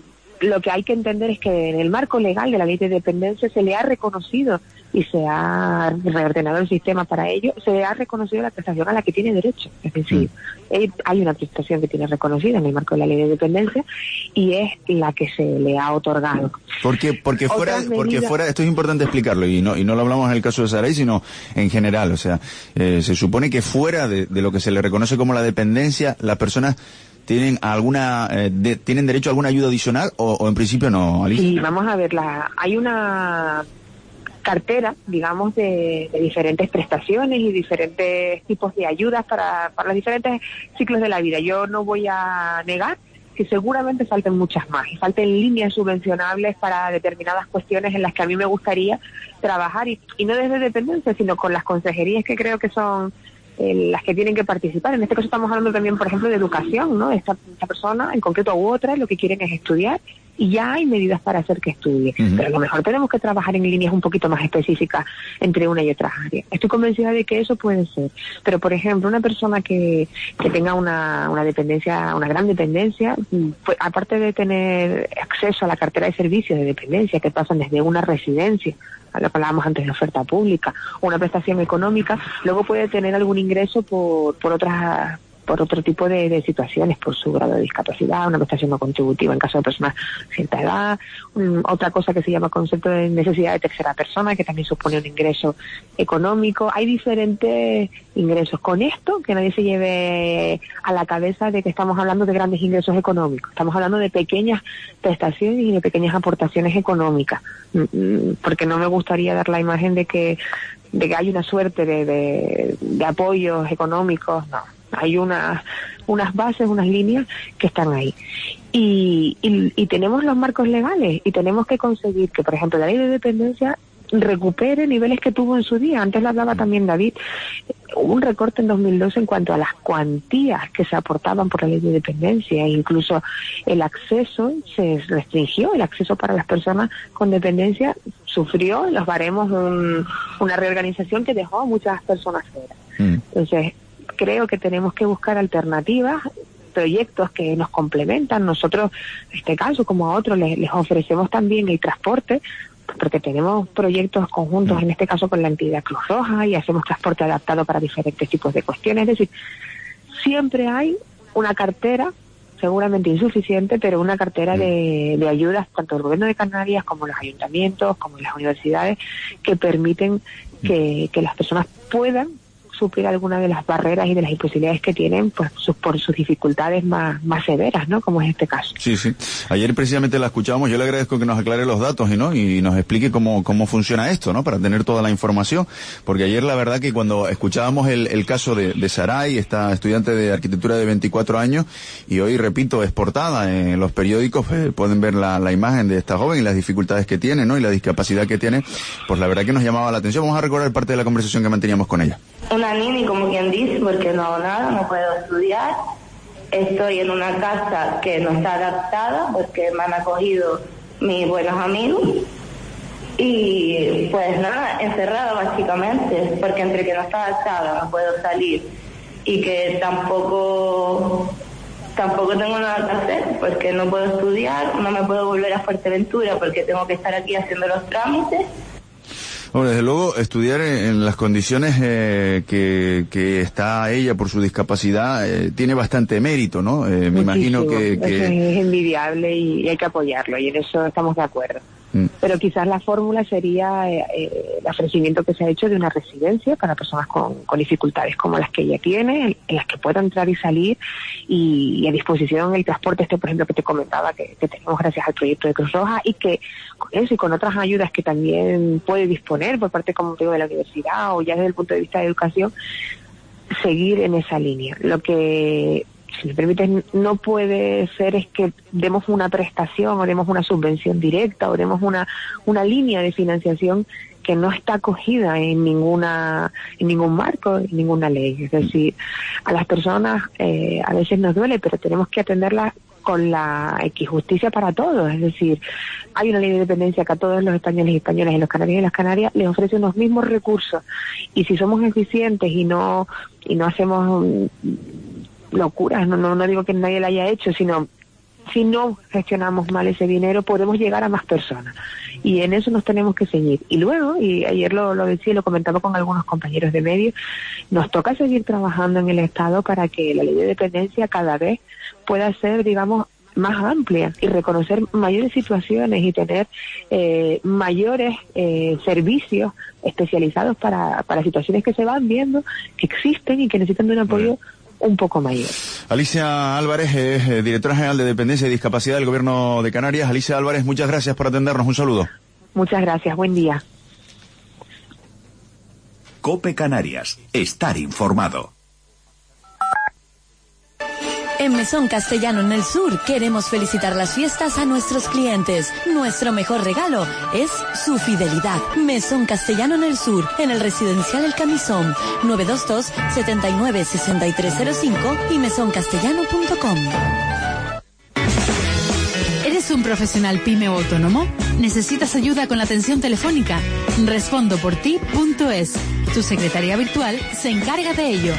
Lo que hay que entender es que en el marco legal de la ley de dependencia se le ha reconocido y se ha reordenado el sistema para ello, se le ha reconocido la prestación a la que tiene derecho. Es decir, mm. hay una prestación que tiene reconocida en el marco de la ley de dependencia y es la que se le ha otorgado. Porque porque fuera medidas... porque fuera esto es importante explicarlo y no y no lo hablamos en el caso de Saray, sino en general. O sea, eh, se supone que fuera de, de lo que se le reconoce como la dependencia, las personas ¿Tienen alguna eh, de, tienen derecho a alguna ayuda adicional o, o en principio no, Alicia? Sí, vamos a ver, la, hay una cartera, digamos, de, de diferentes prestaciones y diferentes tipos de ayudas para, para los diferentes ciclos de la vida. Yo no voy a negar que seguramente falten muchas más y falten líneas subvencionables para determinadas cuestiones en las que a mí me gustaría trabajar y, y no desde dependencia, sino con las consejerías que creo que son las que tienen que participar. En este caso estamos hablando también, por ejemplo, de educación, ¿no? Esta, esta persona, en concreto u otra, lo que quieren es estudiar y ya hay medidas para hacer que estudie. Uh-huh. Pero a lo mejor tenemos que trabajar en líneas un poquito más específicas entre una y otra área. Estoy convencida de que eso puede ser. Pero, por ejemplo, una persona que, que tenga una, una dependencia, una gran dependencia, pues, aparte de tener acceso a la cartera de servicios de dependencia que pasan desde una residencia, a lo que hablábamos antes de oferta pública, o una prestación económica, luego puede tener algún ingreso por, por otras por otro tipo de, de situaciones, por su grado de discapacidad, una prestación no contributiva en caso de personas de cierta edad, um, otra cosa que se llama concepto de necesidad de tercera persona, que también supone un ingreso económico. Hay diferentes ingresos. Con esto, que nadie se lleve a la cabeza de que estamos hablando de grandes ingresos económicos. Estamos hablando de pequeñas prestaciones y de pequeñas aportaciones económicas, porque no me gustaría dar la imagen de que de que hay una suerte de, de, de apoyos económicos, no. hay unas unas bases, unas líneas que están ahí. Y, y, y tenemos los marcos legales y tenemos que conseguir que, por ejemplo, la ley de dependencia recupere niveles que tuvo en su día. Antes lo hablaba también David. Hubo un recorte en dos mil doce en cuanto a las cuantías que se aportaban por la ley de dependencia, e incluso el acceso se restringió, el acceso para las personas con dependencia sufrió los baremos un, una reorganización que dejó a muchas personas fuera. Mm. Entonces, creo que tenemos que buscar alternativas, proyectos que nos complementan. Nosotros, en este caso, como a otros, les, les ofrecemos también el transporte, porque tenemos proyectos conjuntos, en este caso con la entidad Cruz Roja, y hacemos transporte adaptado para diferentes tipos de cuestiones. Es decir, siempre hay una cartera, seguramente insuficiente, pero una cartera de, de ayudas, tanto del Gobierno de Canarias como los ayuntamientos, como las universidades, que permiten que, que las personas puedan suplir alguna de las barreras y de las imposibilidades que tienen, pues sus, por sus dificultades más, más severas, ¿no? Como es este caso. Sí, sí. Ayer precisamente la escuchábamos. Yo le agradezco que nos aclare los datos, ¿no? Y nos explique cómo, cómo funciona esto, ¿no? Para tener toda la información. Porque ayer la verdad que cuando escuchábamos el, el caso de, de Saray, esta estudiante de arquitectura de veinticuatro años, y hoy, repito, es portada en los periódicos, eh, pueden ver la, la imagen de esta joven y las dificultades que tiene, ¿no? Y la discapacidad que tiene, pues la verdad que nos llamaba la atención. Vamos a recordar parte de la conversación que manteníamos con ella. Una nini, como quien dice, porque no hago nada, no puedo estudiar. Estoy en una casa que no está adaptada porque me han acogido mis buenos amigos. Y pues nada, encerrada básicamente, porque entre que no está adaptada, no puedo salir, y que tampoco tampoco tengo nada que hacer, porque no puedo estudiar, no me puedo volver a Fuerteventura porque tengo que estar aquí haciendo los trámites. Bueno, desde luego, estudiar en, en las condiciones eh, que, que está ella por su discapacidad eh, tiene bastante mérito, ¿no? Eh, me imagino que, que... Es envidiable y, y hay que apoyarlo, y en eso estamos de acuerdo. Mm. Pero quizás la fórmula sería eh, eh, el ofrecimiento que se ha hecho de una residencia para personas con, con dificultades como las que ella tiene, en, en las que pueda entrar y salir, y, y a disposición el transporte este, por ejemplo, que te comentaba, que, que tenemos gracias al proyecto de Cruz Roja, y que con eso y con otras ayudas que también puede disponer por parte, como te digo, de la universidad o ya desde el punto de vista de educación, seguir en esa línea. Lo que, si me permites, no puede ser es que demos una prestación o demos una subvención directa o demos una, una línea de financiación que no está acogida en ninguna en ningún marco, en ninguna ley. Es decir, a las personas eh, a veces nos duele, pero tenemos que atenderlas con la equijusticia para todos. Es decir, hay una ley de dependencia que a todos los españoles y españolas, y los canarios y las canarias, les ofrece unos mismos recursos, y si somos eficientes y no y no hacemos um, locuras, no, no no digo que nadie lo haya hecho, sino si no gestionamos mal ese dinero, podemos llegar a más personas, y en eso nos tenemos que ceñir. Y luego, y ayer lo, lo decía y lo comentaba con algunos compañeros de medios, nos toca seguir trabajando en el Estado para que la ley de dependencia cada vez pueda ser, digamos, más amplia y reconocer mayores situaciones y tener eh, mayores eh, servicios especializados para, para situaciones que se van viendo, que existen y que necesitan de un apoyo un poco mayor. Alicia Álvarez es eh, directora general de Dependencia y Discapacidad del Gobierno de Canarias. Alicia Álvarez, muchas gracias por atendernos. Un saludo. Muchas gracias. Buen día. COPE Canarias. Estar informado. En Mesón Castellano en el Sur queremos felicitar las fiestas a nuestros clientes. Nuestro mejor regalo es su fidelidad. Mesón Castellano en el Sur, en el Residencial El Camisón, nueve dos dos, setenta y nueve, sesenta y tres cero cinco y mesón castellano punto com. ¿Eres un profesional pyme o autónomo? ¿Necesitas ayuda con la atención telefónica? respondo por ti punto es. Tu secretaría virtual se encarga de ello.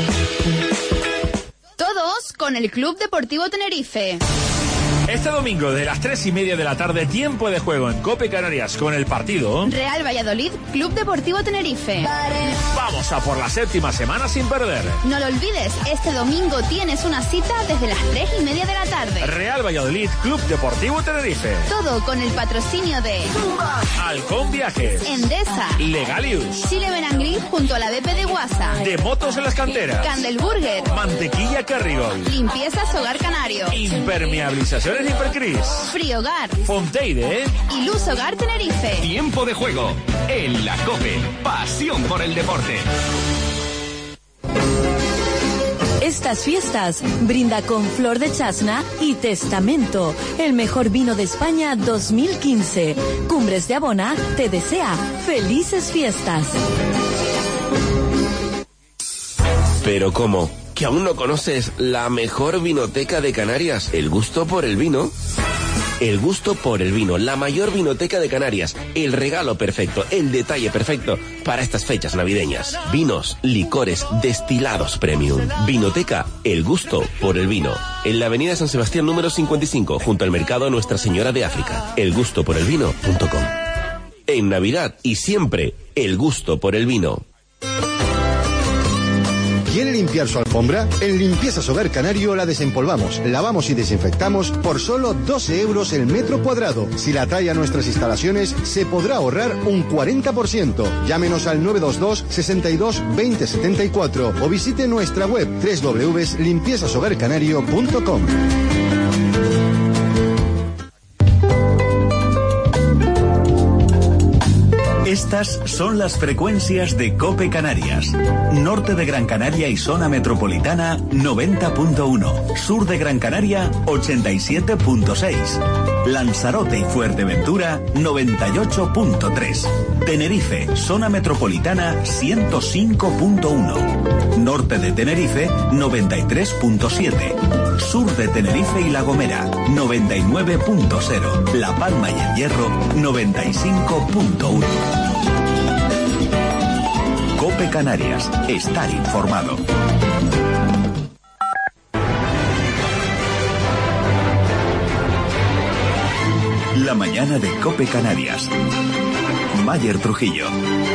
Todos con el Club Deportivo Tenerife. Este domingo de las tres y media de la tarde, tiempo de juego en COPE Canarias con el partido Real Valladolid, Club Deportivo Tenerife. Vamos a por la séptima semana sin perder. No lo olvides, este domingo tienes una cita desde las tres y media de la tarde. Real Valladolid, Club Deportivo Tenerife. Todo con el patrocinio de Halcón Viajes, Endesa, Legalius, Chile Benangri junto a la B P de Guasa, De Motos en las Canteras, Candelburger, Mantequilla Carrigol, Limpiezas Hogar Canario, Impermeabilizaciones Hipercris, Friogar, Fonteide y Luz Hogar Tenerife. Tiempo de juego en la COPE. Pasión por el deporte. Estas fiestas brinda con Flor de Chasna y Testamento, el mejor vino de España dos mil quince. Cumbres de Abona te desea felices fiestas. ¿Pero cómo? ¿Que aún no conoces la mejor vinoteca de Canarias? ¿El gusto por el vino? El gusto por el vino, la mayor vinoteca de Canarias, el regalo perfecto, el detalle perfecto para estas fechas navideñas. Vinos, licores, destilados premium. Vinoteca, el gusto por el vino. En la avenida San Sebastián número cincuenta y cinco, junto al mercado Nuestra Señora de África. el gusto por el vino punto com. En Navidad y siempre, el gusto por el vino. ¿Quiere limpiar su alfombra? En Limpiezas Hogar Canario la desempolvamos, lavamos y desinfectamos por solo doce euros el metro cuadrado. Si la trae a nuestras instalaciones, se podrá ahorrar un cuarenta por ciento. Llámenos al nueve dos dos, sesenta y dos, veinte setenta y cuatro o visite nuestra web doble u doble u doble u punto limpiezas hogar canario punto com. Estas son las frecuencias de COPE Canarias. Norte de Gran Canaria y zona metropolitana noventa punto uno. Sur de Gran Canaria ochenta y siete punto seis. Lanzarote y Fuerteventura noventa y ocho punto tres. Tenerife, zona metropolitana ciento cinco punto uno. Norte de Tenerife noventa y tres punto siete. Sur de Tenerife y La Gomera noventa y nueve punto cero. La Palma y El Hierro noventa y cinco punto uno. COPE Canarias, estar informado. La mañana de COPE Canarias. Mayer Trujillo.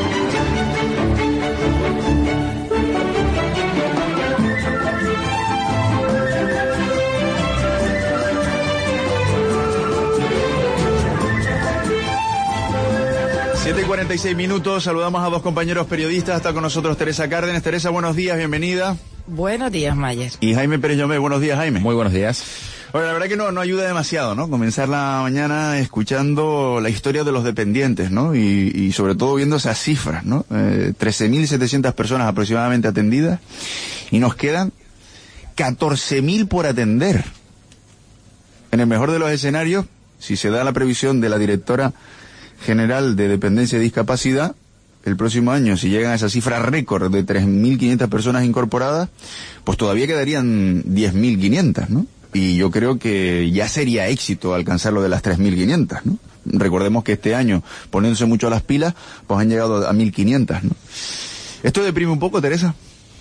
siete y cuarenta y seis minutos, saludamos a dos compañeros periodistas, está con nosotros Teresa Cárdenas. Teresa, buenos días, bienvenida. Buenos días, Mayer. Y Jaime Pérez Llomé, buenos días, Jaime. Muy buenos días. Bueno, la verdad que no, no ayuda demasiado, ¿no? Comenzar la mañana escuchando la historia de los dependientes, ¿no? Y, y sobre todo viendo esas cifras, ¿no? Eh, trece mil setecientas personas aproximadamente atendidas y nos quedan catorce mil por atender. En el mejor de los escenarios, si se da la previsión de la directora general de Dependencia y Discapacidad, el próximo año, si llegan a esa cifra récord de tres mil quinientas personas incorporadas, pues todavía quedarían diez mil quinientas, ¿no? Y yo creo que ya sería éxito alcanzar lo de las tres mil quinientas, ¿no? Recordemos que este año, poniéndose mucho a las pilas, pues han llegado a mil quinientas, ¿no? ¿Esto deprime un poco, Teresa?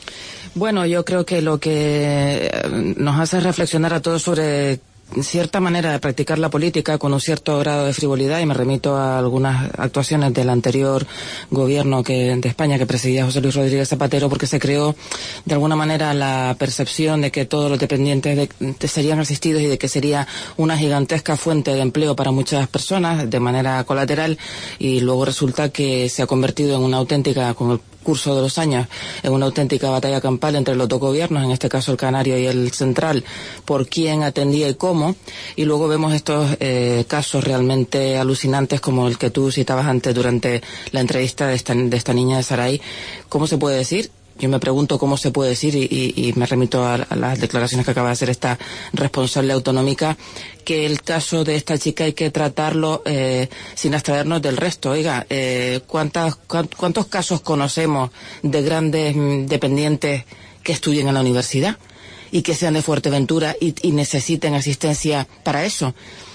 Bueno, yo creo que lo que nos hace reflexionar a todos sobre cierta manera de practicar la política con un cierto grado de frivolidad, y me remito a algunas actuaciones del anterior gobierno que de España que presidía José Luis Rodríguez Zapatero, porque se creó de alguna manera la percepción de que todos los dependientes de, de serían asistidos y de que sería una gigantesca fuente de empleo para muchas personas de manera colateral, y luego resulta que se ha convertido en una auténtica, con el curso de los años, en una auténtica batalla campal entre los dos gobiernos, en este caso el canario y el central, por quién atendía y cómo, y luego vemos estos eh, casos realmente alucinantes como el que tú citabas antes durante la entrevista de esta, de esta niña de Saray. ¿Cómo se puede decir? Yo me pregunto cómo se puede decir, y, y, y me remito a, a las declaraciones que acaba de hacer esta responsable autonómica, que el caso de esta chica hay que tratarlo eh, sin abstraernos del resto. Oiga, eh, ¿cuántas, ¿cuántos casos conocemos de grandes mm, dependientes que estudian en la universidad y que sean de Fuerteventura y, y necesiten asistencia para eso?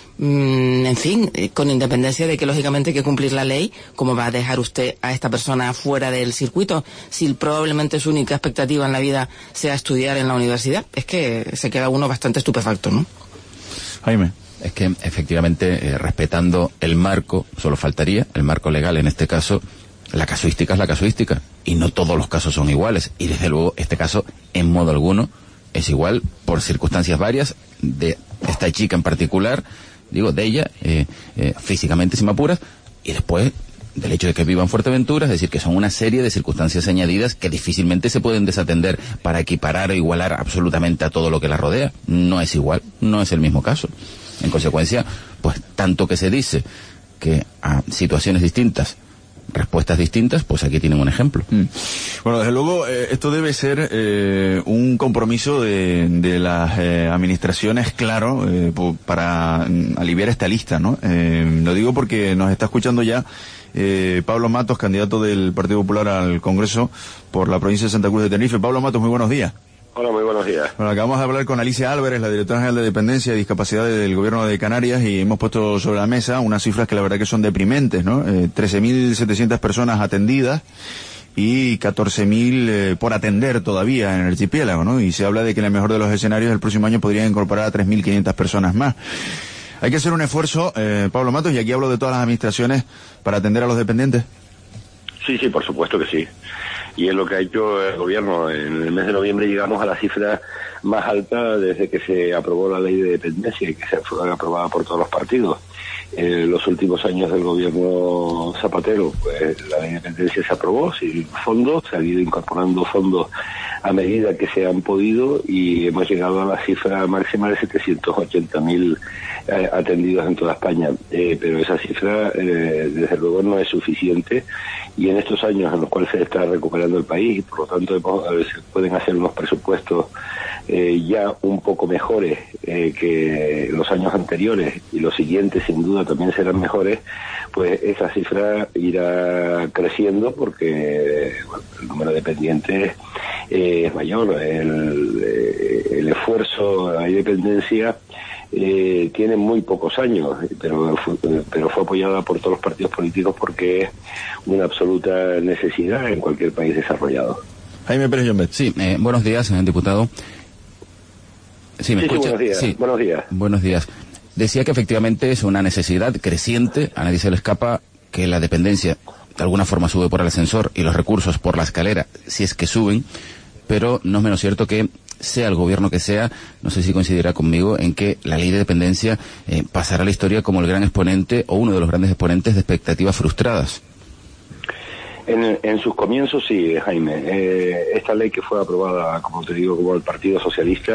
En fin, con independencia de que lógicamente hay que cumplir la ley, ¿cómo va a dejar usted a esta persona fuera del circuito si probablemente su única expectativa en la vida sea estudiar en la universidad? Es que se queda uno bastante estupefacto, ¿no? Jaime. Es que efectivamente, eh, respetando el marco, solo faltaría, el marco legal en este caso, la casuística es la casuística, y no todos los casos son iguales, y desde luego este caso en modo alguno es igual por circunstancias varias de esta chica en particular, digo, de ella, eh, eh, físicamente si me apuras, y después del hecho de que viva en Fuerteventura, es decir, que son una serie de circunstancias añadidas que difícilmente se pueden desatender para equiparar o igualar absolutamente a todo lo que la rodea. No es igual, no es el mismo caso. En consecuencia, pues tanto que se dice que a situaciones distintas respuestas distintas, pues aquí tienen un ejemplo. Mm. Bueno, desde luego, eh, esto debe ser eh, un compromiso de, de las eh, administraciones, claro, eh, para mm, aliviar esta lista, ¿no? Eh, lo digo porque nos está escuchando ya eh, Pablo Matos, candidato del Partido Popular al Congreso por la provincia de Santa Cruz de Tenerife. Pablo Matos, muy buenos días. Hola, muy buenos días. Bueno, acabamos de hablar con Alicia Álvarez, la directora general de Dependencia y Discapacidad del Gobierno de Canarias, y hemos puesto sobre la mesa unas cifras que la verdad que son deprimentes, ¿no? Eh, trece mil setecientas personas atendidas y catorce mil eh, por atender todavía en el archipiélago, ¿no? Y se habla de que en el mejor de los escenarios el próximo año podrían incorporar a tres mil quinientas personas más. Hay que hacer un esfuerzo, eh, Pablo Matos, y aquí hablo de todas las administraciones, para atender a los dependientes. Sí, sí, por supuesto que sí. Y es lo que ha hecho el gobierno. En el mes de noviembre llegamos a la cifra más alta desde que se aprobó la ley de dependencia y que se fue aprobada por todos los partidos. En los últimos años del gobierno Zapatero, pues la ley de dependencia se aprobó sin fondos, se ha ido incorporando fondos a medida que se han podido y hemos llegado a la cifra máxima de setecientos ochenta mil eh, atendidos en toda España. Eh, pero esa cifra, eh, desde luego, no es suficiente, y en estos años en los cuales se está recuperando el país, y por lo tanto hemos, se pueden hacer unos presupuestos eh, ya un poco mejores eh, que los años anteriores, y los siguientes sin duda también serán mejores, pues esa cifra irá creciendo porque bueno, el número de dependientes eh, es mayor, el, el esfuerzo a dependencia eh, tiene muy pocos años, pero fue, pero fue apoyada por todos los partidos políticos porque es una absoluta necesidad en cualquier país desarrollado. Jaime Pérez Llombet. Sí, eh, buenos días, señor diputado. Sí, ¿me sí, escucha? Sí, buenos días. Sí. Buenos días. Buenos días. Decía que efectivamente es una necesidad creciente, a nadie se le escapa que la dependencia de alguna forma sube por el ascensor y los recursos por la escalera, si es que suben, pero no es menos cierto que, sea el gobierno que sea, no sé si coincidirá conmigo en que la ley de dependencia eh, pasará a la historia como el gran exponente o uno de los grandes exponentes de expectativas frustradas. En, en sus comienzos sí, Jaime. Eh, esta ley que fue aprobada, como te digo, como el Partido Socialista,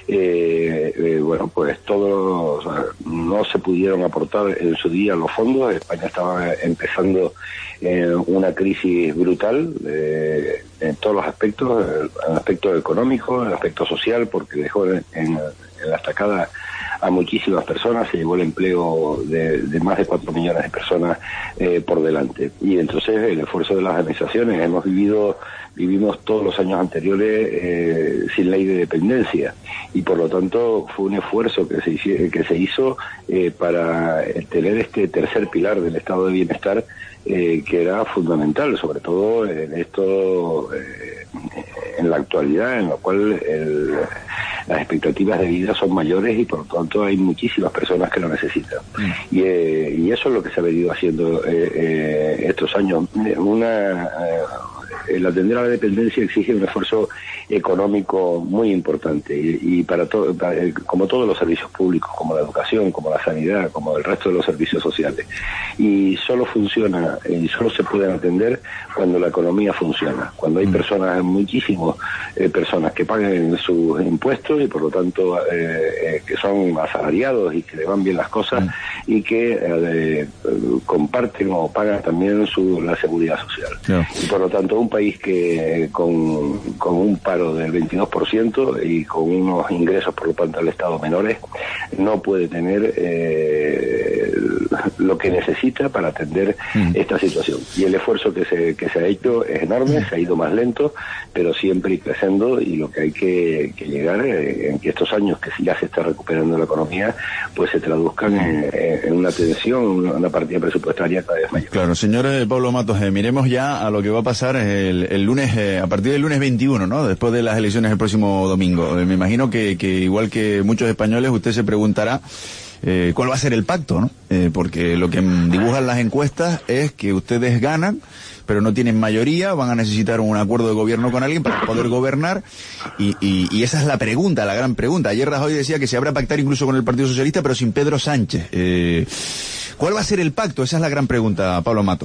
eh, eh, bueno, pues todos, o sea, no se pudieron aportar en su día los fondos. España estaba empezando eh, una crisis brutal eh, en todos los aspectos, en el aspecto económico, en el aspecto social, porque dejó en, en, en la estacada a muchísimas personas, se llevó el empleo de, de más de cuatro millones de personas eh, por delante. Y entonces el esfuerzo de las administraciones, hemos vivido, vivimos todos los años anteriores eh, sin ley de dependencia, y por lo tanto fue un esfuerzo que se, hizo, que se hizo eh, para tener este tercer pilar del estado de bienestar eh, que era fundamental, sobre todo en esto, eh, en la actualidad, en lo cual el las expectativas de vida son mayores y por lo tanto hay muchísimas personas que lo necesitan. Mm. Y, eh, y eso es lo que se ha venido haciendo eh, eh, estos años. Una, eh, el atender a la dependencia exige un esfuerzo económico muy importante y, y para todo, para, como todos los servicios públicos, como la educación, como la sanidad, como el resto de los servicios sociales. Y solo funciona y solo se pueden atender cuando la economía funciona, cuando hay personas, muchísimas eh, personas que pagan sus impuestos y por lo tanto eh, eh, que son asalariados y que le van bien las cosas mm. y que eh, comparten o pagan también su, la seguridad social. Yeah. Y por lo tanto un país que con, con un paro del veintidós por ciento y con unos ingresos por lo tanto al Estado menores no puede tener eh, lo que necesita para atender mm. esta situación. Y el esfuerzo que se, que se ha hecho es enorme, mm. se ha ido más lento, pero siempre y creciendo, y lo que hay que, que llegar eh, en que estos años que ya se está recuperando la economía, pues se traduzcan en, en una atención, una partida presupuestaria cada vez mayor. Claro, señor eh, Pablo Matos, eh, miremos ya a lo que va a pasar el, el lunes, eh, a partir del lunes veintiuno, ¿no? Después de las elecciones el próximo domingo. Eh, me imagino que, que igual que muchos españoles, usted se preguntará eh, cuál va a ser el pacto, ¿no? Eh, porque lo que dibujan las encuestas es que ustedes ganan, pero no tienen mayoría, van a necesitar un acuerdo de gobierno con alguien para poder gobernar, y, y, y esa es la pregunta, la gran pregunta. Ayer Rajoy decía que se habrá pactar incluso con el Partido Socialista, pero sin Pedro Sánchez. Eh, ¿Cuál va a ser el pacto? Esa es la gran pregunta, Pablo Matos, ¿eh?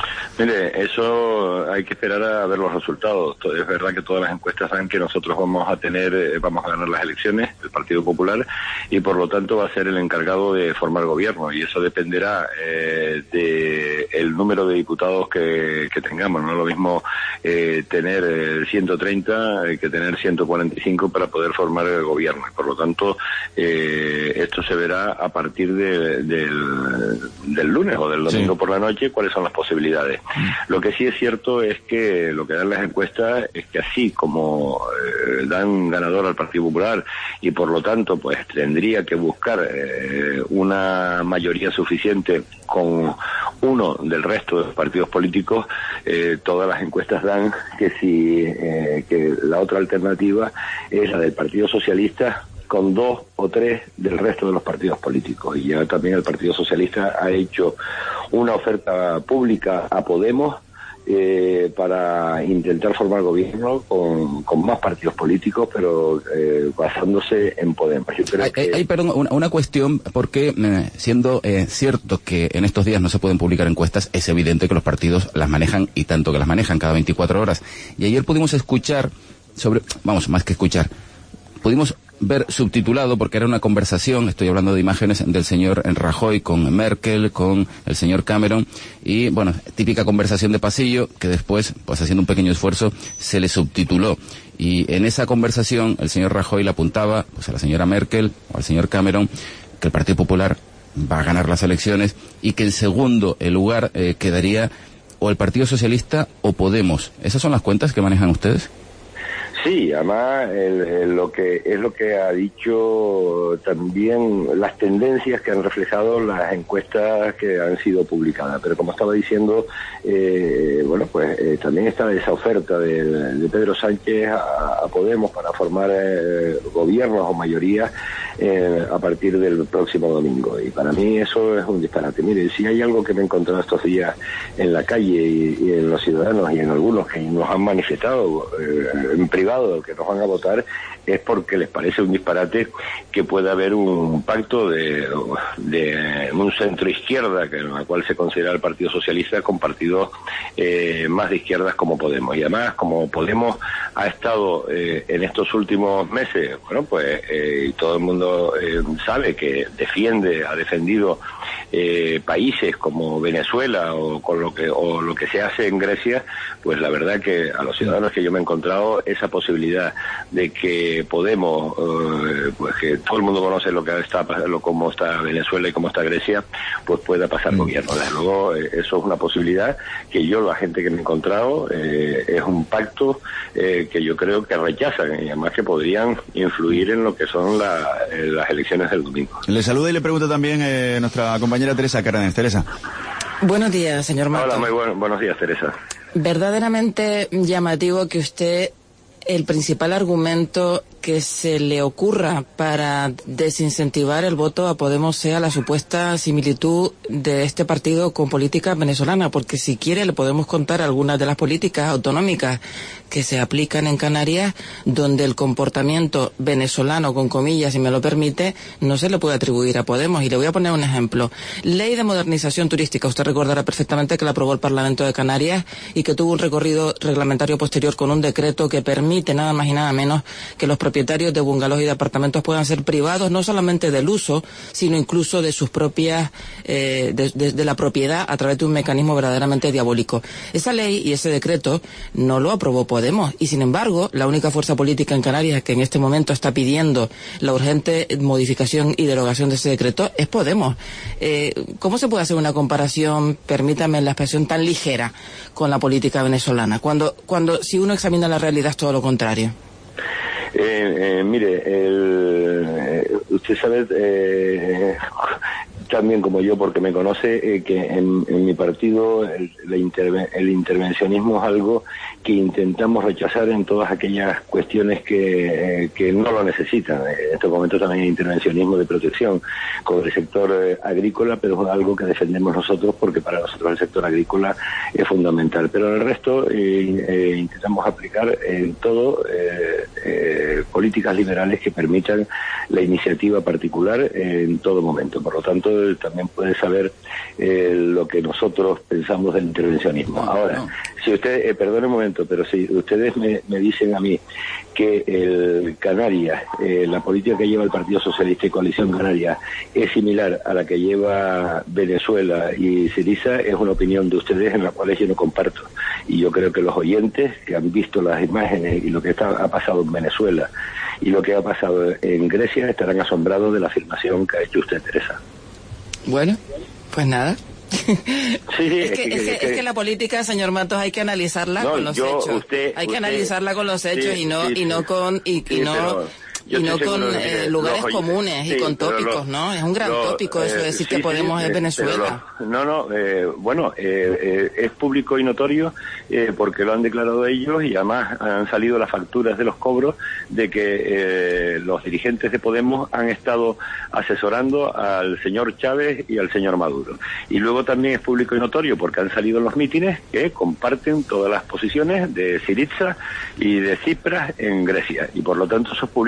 Mire, eso hay que esperar a ver los resultados. Es verdad que todas las encuestas dan que nosotros vamos a tener, eh, vamos a ganar las elecciones, el Partido Popular, y por lo tanto va a ser el encargado de formar gobierno, y eso dependerá eh, de el número de diputados que, que tengamos. No es lo mismo eh, tener eh, ciento treinta eh, que tener ciento cuarenta y cinco para poder formar el gobierno, y por lo tanto eh, esto se verá a partir de, del, del lunes o del domingo sí. por la noche, cuáles son las posibilidades. Lo que sí es cierto es que lo que dan las encuestas es que así como eh, dan ganador al Partido Popular y por lo tanto pues tendría que buscar eh, una mayoría suficiente con uno del resto de los partidos políticos, eh, todas las encuestas dan que si eh, que la otra alternativa es la del Partido Socialista con dos o tres del resto de los partidos políticos. Y ya también el Partido Socialista ha hecho una oferta pública a Podemos eh, para intentar formar gobierno con, con más partidos políticos, pero eh, basándose en Podemos. Yo creo hay, que... hay, perdón, una, una cuestión, porque eh, siendo eh, cierto que en estos días no se pueden publicar encuestas, es evidente que los partidos las manejan, y tanto que las manejan cada veinticuatro horas. Y ayer pudimos escuchar sobre, vamos, más que escuchar, pudimos ver subtitulado, porque era una conversación, estoy hablando de imágenes del señor Rajoy con Merkel, con el señor Cameron, y bueno, típica conversación de pasillo, que después, pues haciendo un pequeño esfuerzo, se le subtituló. Y en esa conversación, el señor Rajoy le apuntaba pues a la señora Merkel o al señor Cameron que el Partido Popular va a ganar las elecciones, y que en segundo lugar eh, quedaría o el Partido Socialista o Podemos. ¿Esas son las cuentas que manejan ustedes? Sí, además el, el, lo que es lo que ha dicho también las tendencias que han reflejado las encuestas que han sido publicadas. Pero como estaba diciendo, eh, bueno, pues eh, también está esa oferta de, de Pedro Sánchez a, a Podemos para formar eh, gobiernos o mayorías eh, a partir del próximo domingo. Y para mí eso es un disparate. Mire, si hay algo que me he encontrado estos días en la calle y, y en los ciudadanos y en algunos que nos han manifestado eh, en privado que nos van a votar, es porque les parece un disparate que pueda haber un pacto de, de un centro izquierda, que en la cual se considera el Partido Socialista, con partidos eh, más de izquierdas como Podemos. Y además, como Podemos ha estado eh, en estos últimos meses, bueno, pues eh, todo el mundo eh, sabe que defiende, ha defendido eh, países como Venezuela o con lo que o lo que se hace en Grecia, pues la verdad que a los ciudadanos que yo me he encontrado, esa posibilidad de que Podemos, eh, pues que todo el mundo conoce lo que está pasando, cómo está Venezuela y cómo está Grecia, pues pueda pasar mm. gobierno. Desde luego, eh, eso es una posibilidad que yo, la gente que me he encontrado, eh, es un pacto eh, que yo creo que rechazan, y además que podrían influir en lo que son la, eh, las elecciones del domingo. Le saluda y le pregunta también eh, nuestra compañera Teresa Cárdenas. Teresa. Buenos días, señor Mato. Hola, muy buen, buenos días, Teresa. Verdaderamente llamativo que usted, el principal argumento que se le ocurra para desincentivar el voto a Podemos sea la supuesta similitud de este partido con políticas venezolanas, porque si quiere le podemos contar algunas de las políticas autonómicas que se aplican en Canarias, donde el comportamiento venezolano, con comillas, si me lo permite, no se le puede atribuir a Podemos. Y le voy a poner un ejemplo. Ley de modernización turística. Usted recordará perfectamente que la aprobó el Parlamento de Canarias y que tuvo un recorrido reglamentario posterior con un decreto que permite nada más y nada menos que los propietarios de bungalows y de apartamentos puedan ser privados no solamente del uso, sino incluso de sus propias, eh, de, de, de la propiedad, a través de un mecanismo verdaderamente diabólico. Esa ley y ese decreto no lo aprobó Podemos, y sin embargo, la única fuerza política en Canarias que en este momento está pidiendo la urgente modificación y derogación de ese decreto es Podemos. Eh, ¿Cómo se puede hacer una comparación, permítame la expresión, tan ligera con la política venezolana, cuando, cuando si uno examina la realidad es todo lo contrario? Eh, eh, mire, el, eh, usted sabe eh, también como yo, porque me conoce, eh, que en, en mi partido el, la interve el intervencionismo es algo que intentamos rechazar en todas aquellas cuestiones que, eh, que no lo necesitan. En estos momentos también hay intervencionismo de protección con el sector eh, agrícola, pero es algo que defendemos nosotros porque para nosotros el sector agrícola es fundamental. Pero en el resto eh, eh, intentamos aplicar en todo eh, eh, políticas liberales que permitan la iniciativa particular en todo momento. Por lo tanto, también puede saber eh, lo que nosotros pensamos del intervencionismo. Ahora, si usted, eh, perdone un momento, pero si ustedes me, me dicen a mí que el Canarias, eh, la política que lleva el Partido Socialista y Coalición Canaria es similar a la que lleva Venezuela y Syriza, es una opinión de ustedes en la cual yo no comparto. Y yo creo que los oyentes que han visto las imágenes y lo que está, ha pasado en Venezuela y lo que ha pasado en Grecia estarán asombrados de la afirmación que ha hecho usted, Teresa. Bueno, pues nada. Sí, sí, es, que, es, que, es que la política, señor Matos, hay que analizarla no, con los yo, hechos. Usted, hay que usted, analizarla con los hechos sí, y no sí, y no sí. con y, y sí, no y no con eh, lugares los, comunes sí, y con tópicos, los, ¿no? Es un gran los, tópico eso de eh, decir sí, que Podemos sí, es eh, Venezuela. Los, no, no, eh, bueno, eh, eh, es público y notorio eh, porque lo han declarado ellos y además han salido las facturas de los cobros de que eh, los dirigentes de Podemos han estado asesorando al señor Chávez y al señor Maduro. Y luego también es público y notorio porque han salido los mítines que comparten todas las posiciones de Syriza y de Tsipras en Grecia y por lo tanto eso es público.